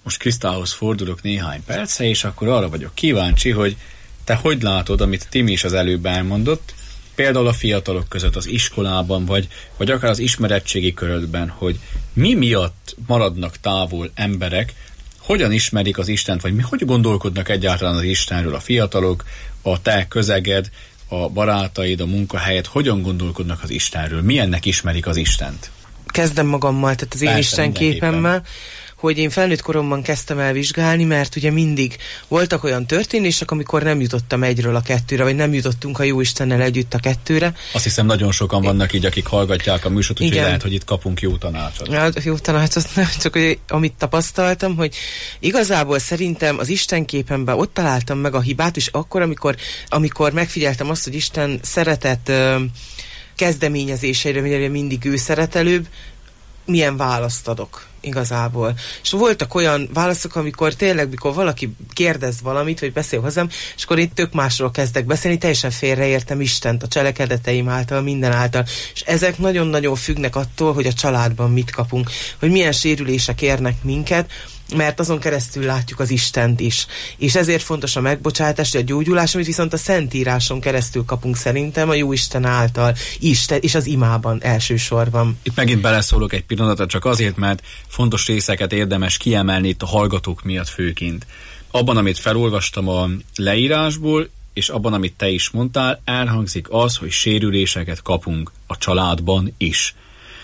L: most Krisztához fordulok néhány perce, és akkor arra vagyok kíváncsi, hogy te hogy látod, amit Timi is az előbb elmondott, például a fiatalok között az iskolában, vagy, vagy akár az ismeretségi körödben, hogy mi miatt maradnak távol emberek, hogyan ismerik az Istent, vagy mi hogy gondolkodnak egyáltalán az Istenről a fiatalok, a te közeged, a barátaid, a munkahelyed, hogyan gondolkodnak az Istenről, milyennek ismerik az Istent?
N: Kezdem magammal, tehát az én istenképemmel, hogy én felnőtt koromban kezdtem el vizsgálni, mert ugye mindig voltak olyan történések, amikor nem jutottam egyről a kettőre, vagy nem jutottunk a Jóistennel együtt a kettőre.
L: Azt hiszem, nagyon sokan vannak így, akik hallgatják a műsort, úgyhogy lehet, hogy itt kapunk jó tanácsot.
N: Ja, jó tanácsot, nem, csak hogy, amit tapasztaltam, hogy igazából szerintem az Istenképemben ott találtam meg a hibát, és akkor, amikor, amikor megfigyeltem azt, hogy Isten szeretett ö, kezdeményezéseire, mire mindig ő szeretelőbb, milyen választ adok igazából. És voltak olyan válaszok, amikor tényleg, mikor valaki kérdez valamit, vagy beszél hozzám, és akkor én tök másról kezdek beszélni, teljesen félreértem Istent a cselekedeteim által, minden által. És ezek nagyon-nagyon függnek attól, hogy a családban mit kapunk, hogy milyen sérülések érnek minket, mert azon keresztül látjuk az Istent is. És ezért fontos a megbocsátás, a gyógyulás, amit viszont a Szentíráson keresztül kapunk szerintem a Jóisten által is, és az imában elsősorban.
L: Itt megint beleszólok egy pillanatra, csak azért, mert fontos részeket érdemes kiemelni itt a hallgatók miatt főként. Abban, amit felolvastam a leírásból, és abban, amit te is mondtál, elhangzik az, hogy sérüléseket kapunk a családban is.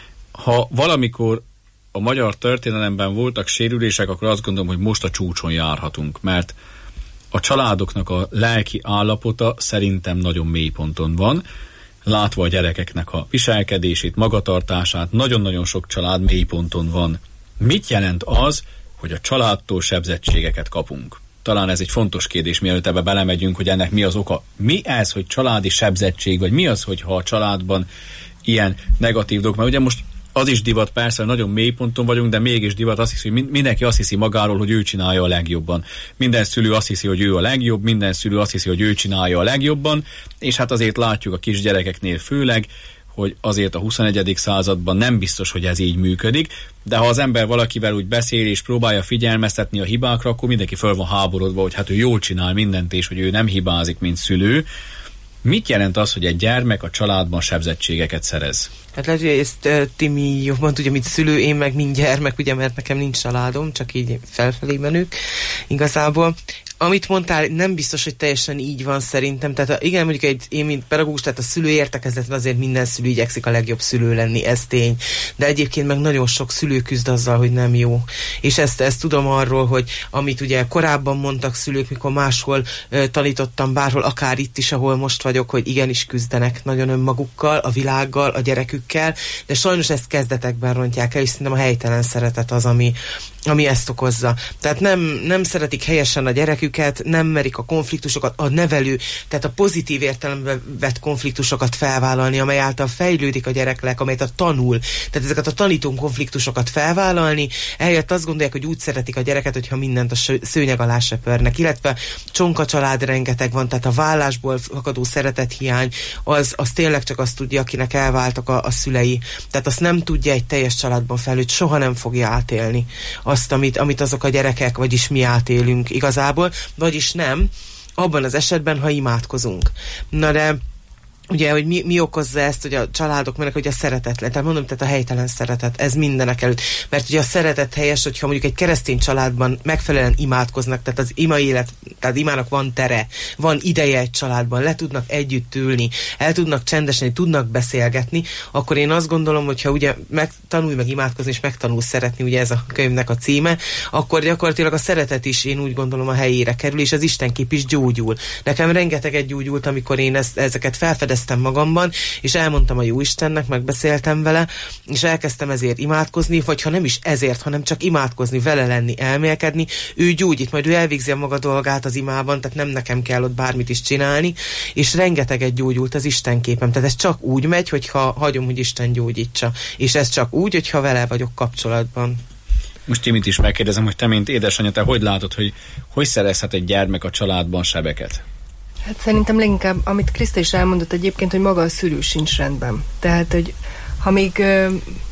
L: Ha valamikor a magyar történelemben voltak sérülések, akkor azt gondolom, hogy most a csúcson járhatunk, mert a családoknak a lelki állapota szerintem nagyon mély ponton van, látva a gyerekeknek a viselkedését, magatartását, nagyon-nagyon sok család mély ponton van. Mit jelent az, hogy a családtól sebzettségeket kapunk? Talán ez egy fontos kérdés, mielőtt ebbe belemegyünk, hogy ennek mi az oka. Mi ez, hogy családi sebzettség, vagy mi az, hogyha a családban ilyen negatív dolgok? Mert ugye most az is divat, persze, nagyon mély ponton vagyunk, de mégis divat, azt hiszi, hogy mindenki azt hiszi magáról, hogy ő csinálja a legjobban. Minden szülő azt hiszi, hogy ő a legjobb, minden szülő azt hiszi, hogy ő csinálja a legjobban, és hát azért látjuk a kisgyerekeknél főleg, hogy azért a huszonegyedik században nem biztos, hogy ez így működik, de ha az ember valakivel úgy beszél és próbálja figyelmeztetni a hibákra, akkor mindenki föl van háborodva, hogy hát ő jól csinál mindent, és hogy ő nem hibázik, mint szülő. Mit jelent az, hogy egy gyermek a családban sebzettségeket szerez?
N: Hát lehet, hogy ezt uh, Timi jobban tudja, mint szülő, én meg mind gyermek, ugye, mert nekem nincs családom, csak így felfelé menők igazából. Amit mondtál, nem biztos, hogy teljesen így van szerintem. Tehát igen, mondjuk egy, én mint pedagógus, tehát a szülő értekezletben azért minden szülő igyekszik a legjobb szülő lenni, ez tény. De egyébként meg nagyon sok szülő küzd azzal, hogy nem jó. És ezt, ezt tudom arról, hogy amit ugye korábban mondtak szülők, mikor máshol uh, tanítottam, bárhol, akár itt is, ahol most vagyok, hogy igenis küzdenek nagyon önmagukkal, a világgal, a gyerekükkel, de sajnos ezt kezdetekben rontják el, és szerintem a helytelen szeretet az, ami, ami ezt okozza. Tehát nem, nem szeretik helyesen a gyereküket, nem merik a konfliktusokat, a nevelő, tehát a pozitív értelemben vett konfliktusokat felvállalni, amely által fejlődik a gyereklek, amelyet a tanul. Tehát ezeket a tanító konfliktusokat felvállalni, ehelyett azt gondolják, hogy úgy szeretik a gyereket, hogyha mindent a szőnyeg alá söpörnek, illetve csonka család rengeteg van, tehát a vállásból fakadó szeretethiány, az, az tényleg csak azt tudja, akinek elváltak a, a szülei. Tehát azt nem tudja egy teljes családban felnőtt, soha nem fogja átélni azt, amit, amit azok a gyerekek, vagyis mi átélünk igazából, vagyis nem, abban az esetben, ha imádkozunk. Na de ugye, hogy mi, mi okozza ezt, hogy a családok mennek, hogy a szeretetlen, tehát mondom, tehát a helytelen szeretet, ez mindenek előtt. Mert ugye a szeretet helyes, hogyha mondjuk egy keresztény családban megfelelően imádkoznak, tehát az ima élet, tehát imának van tere, van ideje egy családban, le tudnak együtt ülni, el tudnak csendesen, tudnak beszélgetni, akkor én azt gondolom, hogyha ugye megtanulj meg imádkozni, és megtanulsz szeretni, ugye ez a könyvnek a címe, akkor gyakorlatilag a szeretet is, én úgy gondolom, a helyére kerül, és az Istenkép is gyógyul. Nekem rengeteget gyógyult, amikor én ezt, ezeket felfedeztem magamban, és elmondtam a Jóistennek, megbeszéltem vele, és elkezdtem ezért imádkozni, vagy ha nem is ezért, hanem csak imádkozni, vele lenni, elmélkedni, ő gyógyít, majd ő elvégzi a maga dolgát az imában, tehát nem nekem kell ott bármit is csinálni, és rengeteget gyógyult az Istenképem. Tehát ez csak úgy megy, hogyha hagyom, hogy Isten gyógyítsa. És ez csak úgy, hogyha vele vagyok kapcsolatban.
L: Most Timit is megkérdezem, hogy te, mint édesanyja, te hogy látod, hogy hogy szerezhet egy gyermek a családban sebeket?
M: Hát szerintem leginkább, amit Kriszta is elmondott egyébként, hogy maga a szülő sincs rendben. Tehát, hogy ha még ö,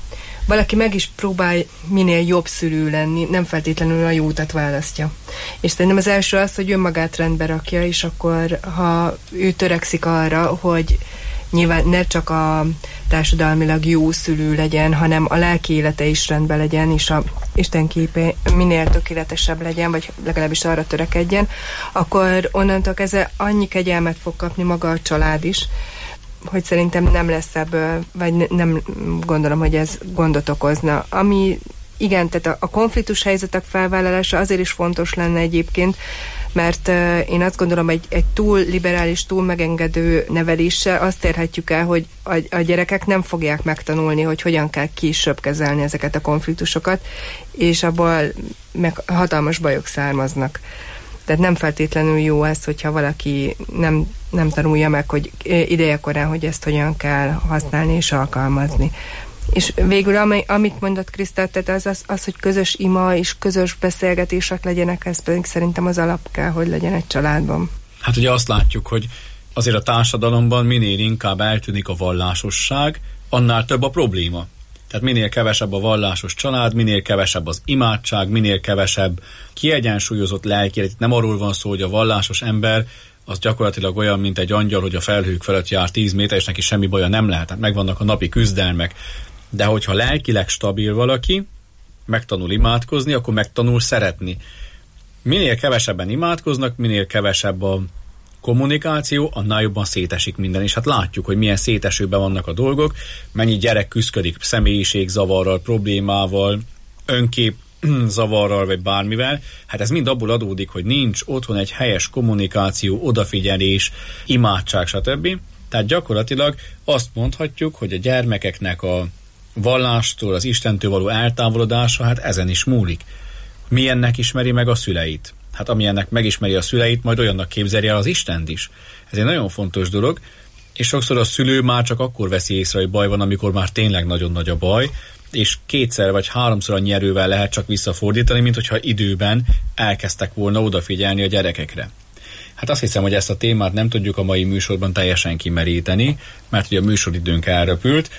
M: valaki meg is próbál minél jobb szülő lenni, nem feltétlenül a jó utat választja. És szerintem az első az, hogy önmagát rendbe rakja, és akkor, ha ő törekszik arra, hogy nyilván ne csak a társadalmilag jó szülő legyen, hanem a lelki élete is rendben legyen, és a Isten képe minél tökéletesebb legyen, vagy legalábbis arra törekedjen, akkor onnantól kezdve annyi kegyelmet fog kapni maga a család is, hogy szerintem nem lesz ebből, vagy nem gondolom, hogy ez gondot okozna. Ami igen, tehát a, a konfliktus helyzetek felvállalása azért is fontos lenne egyébként, mert uh, én azt gondolom, egy, egy túl liberális, túl megengedő neveléssel azt érhetjük el, hogy a, a gyerekek nem fogják megtanulni, hogy hogyan kell később kezelni ezeket a konfliktusokat, és abból meg hatalmas bajok származnak. Tehát nem feltétlenül jó ez, hogyha valaki nem, nem tanulja meg, hogy idejekorán, hogy ezt hogyan kell használni és alkalmazni. És végül, ami, amit mondott Kriszta, tehát az, az, az, hogy közös ima és közös beszélgetések legyenek, ez pedig szerintem az alap kell, hogy legyen egy családban.
L: Hát ugye azt látjuk, hogy azért a társadalomban minél inkább eltűnik a vallásosság, annál több a probléma. Tehát minél kevesebb a vallásos család, minél kevesebb az imádság, minél kevesebb kiegyensúlyozott lelki. Nem arról van szó, hogy a vallásos ember az gyakorlatilag olyan, mint egy angyal, hogy a felhők felett jár tíz méter, és neki semmi baja nem lehet. Tehát megvannak a napi küzdelmek. De hogyha lelkileg stabil valaki, megtanul imádkozni, akkor megtanul szeretni. Minél kevesebben imádkoznak, minél kevesebb a kommunikáció, annál jobban szétesik minden. És hát látjuk, hogy milyen szétesőben vannak a dolgok, mennyi gyerek küszködik személyiségzavarral, problémával, önkép zavarral, vagy bármivel. Hát ez mind abból adódik, hogy nincs otthon egy helyes kommunikáció, odafigyelés, imádság, stb. Tehát gyakorlatilag azt mondhatjuk, hogy a gyermekeknek a vallástól, az Istentől való eltávolodása, hát ezen is múlik. Milyennek ismeri meg a szüleit? Hát amilyennek megismeri a szüleit, majd olyannak képzeli el az Istent is. Ez egy nagyon fontos dolog, és sokszor a szülő már csak akkor veszi észre, hogy baj van, amikor már tényleg nagyon nagy a baj, és kétszer vagy háromszor annyi erővel lehet csak visszafordítani, mint hogyha időben elkezdtek volna odafigyelni a gyerekekre. Hát azt hiszem, hogy ezt a témát nem tudjuk a mai műsorban teljesen kimeríteni, mert ugye a műsoridőnk elröpült,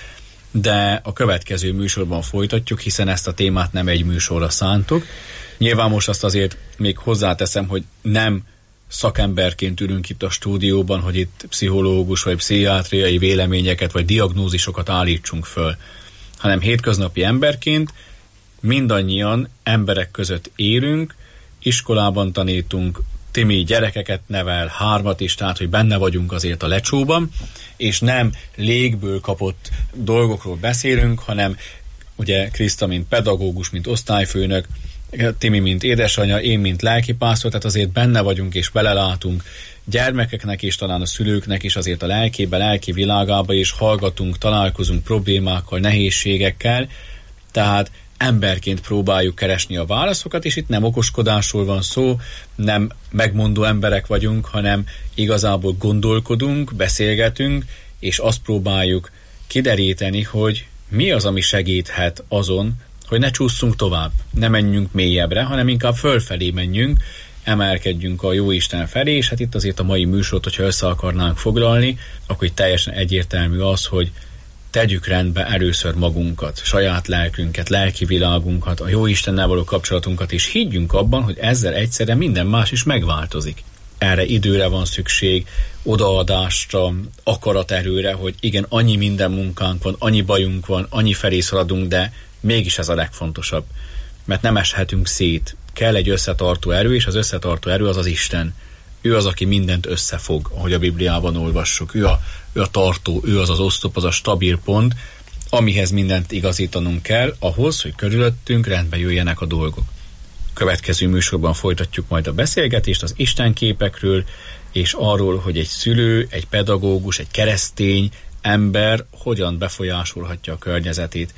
L: de a következő műsorban folytatjuk, hiszen ezt a témát nem egy műsorra szántuk. Nyilván most azt azért még hozzáteszem, hogy nem szakemberként ülünk itt a stúdióban, hogy itt pszichológus vagy pszichiátriai véleményeket vagy diagnózisokat állítsunk föl, hanem hétköznapi emberként mindannyian emberek között élünk, iskolában tanítunk, Timi gyerekeket nevel, hármat is, tehát hogy benne vagyunk azért a lecsóban, és nem légből kapott dolgokról beszélünk, hanem ugye Kriszta, mint pedagógus, mint osztályfőnök, Timi, mint édesanyja, én, mint lelkipásztor, tehát azért benne vagyunk és belelátunk gyermekeknek és talán a szülőknek is azért a lelkébe, lelki világába, és hallgatunk, találkozunk problémákkal, nehézségekkel, tehát emberként próbáljuk keresni a válaszokat, és itt nem okoskodásról van szó, nem megmondó emberek vagyunk, hanem igazából gondolkodunk, beszélgetünk, és azt próbáljuk kideríteni, hogy mi az, ami segíthet azon, hogy ne csúszunk tovább, ne menjünk mélyebbre, hanem inkább fölfelé menjünk, emelkedjünk a Jóisten felé, és hát itt azért a mai műsort, hogyha össze akarnánk foglalni, akkor itt teljesen egyértelmű az, hogy tegyük rendbe először magunkat, saját lelkünket, lelki világunkat, a Jóistennel való kapcsolatunkat, és higgyünk abban, hogy ezzel egyszerre minden más is megváltozik. Erre időre van szükség, odaadásra, akaraterőre, hogy igen, annyi minden munkánk van, annyi bajunk van, annyi felé szaladunk, de mégis ez a legfontosabb. Mert nem eshetünk szét. Kell egy összetartó erő, és az összetartó erő az az Isten. Ő az, aki mindent összefog, ahogy a Bibliában olvassuk. Ő a, ő a tartó, ő az az oszlop, az a stabil pont, amihez mindent igazítanunk kell, ahhoz, hogy körülöttünk rendbe jöjjenek a dolgok. Következő műsorban folytatjuk majd a beszélgetést az Isten képekről, és arról, hogy egy szülő, egy pedagógus, egy keresztény ember hogyan befolyásolhatja a környezetét.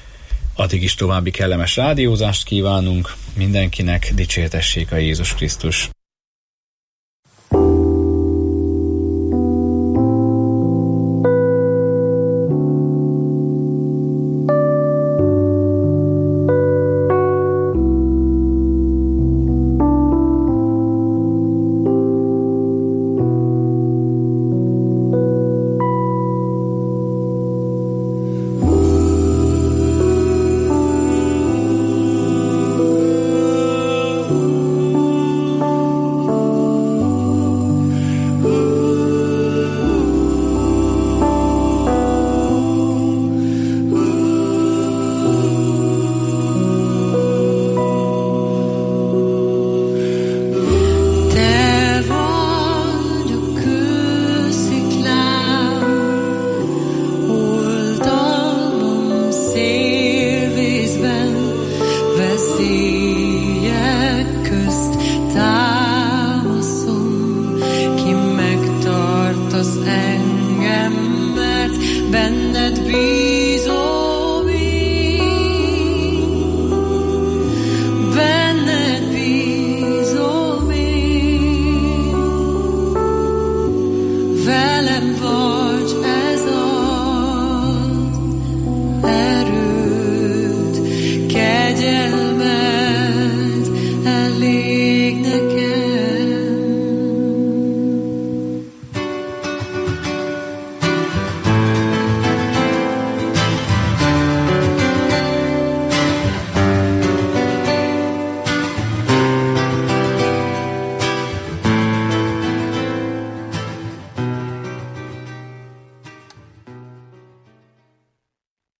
L: Addig is további kellemes rádiózást kívánunk mindenkinek, dicsértessék a Jézus Krisztus!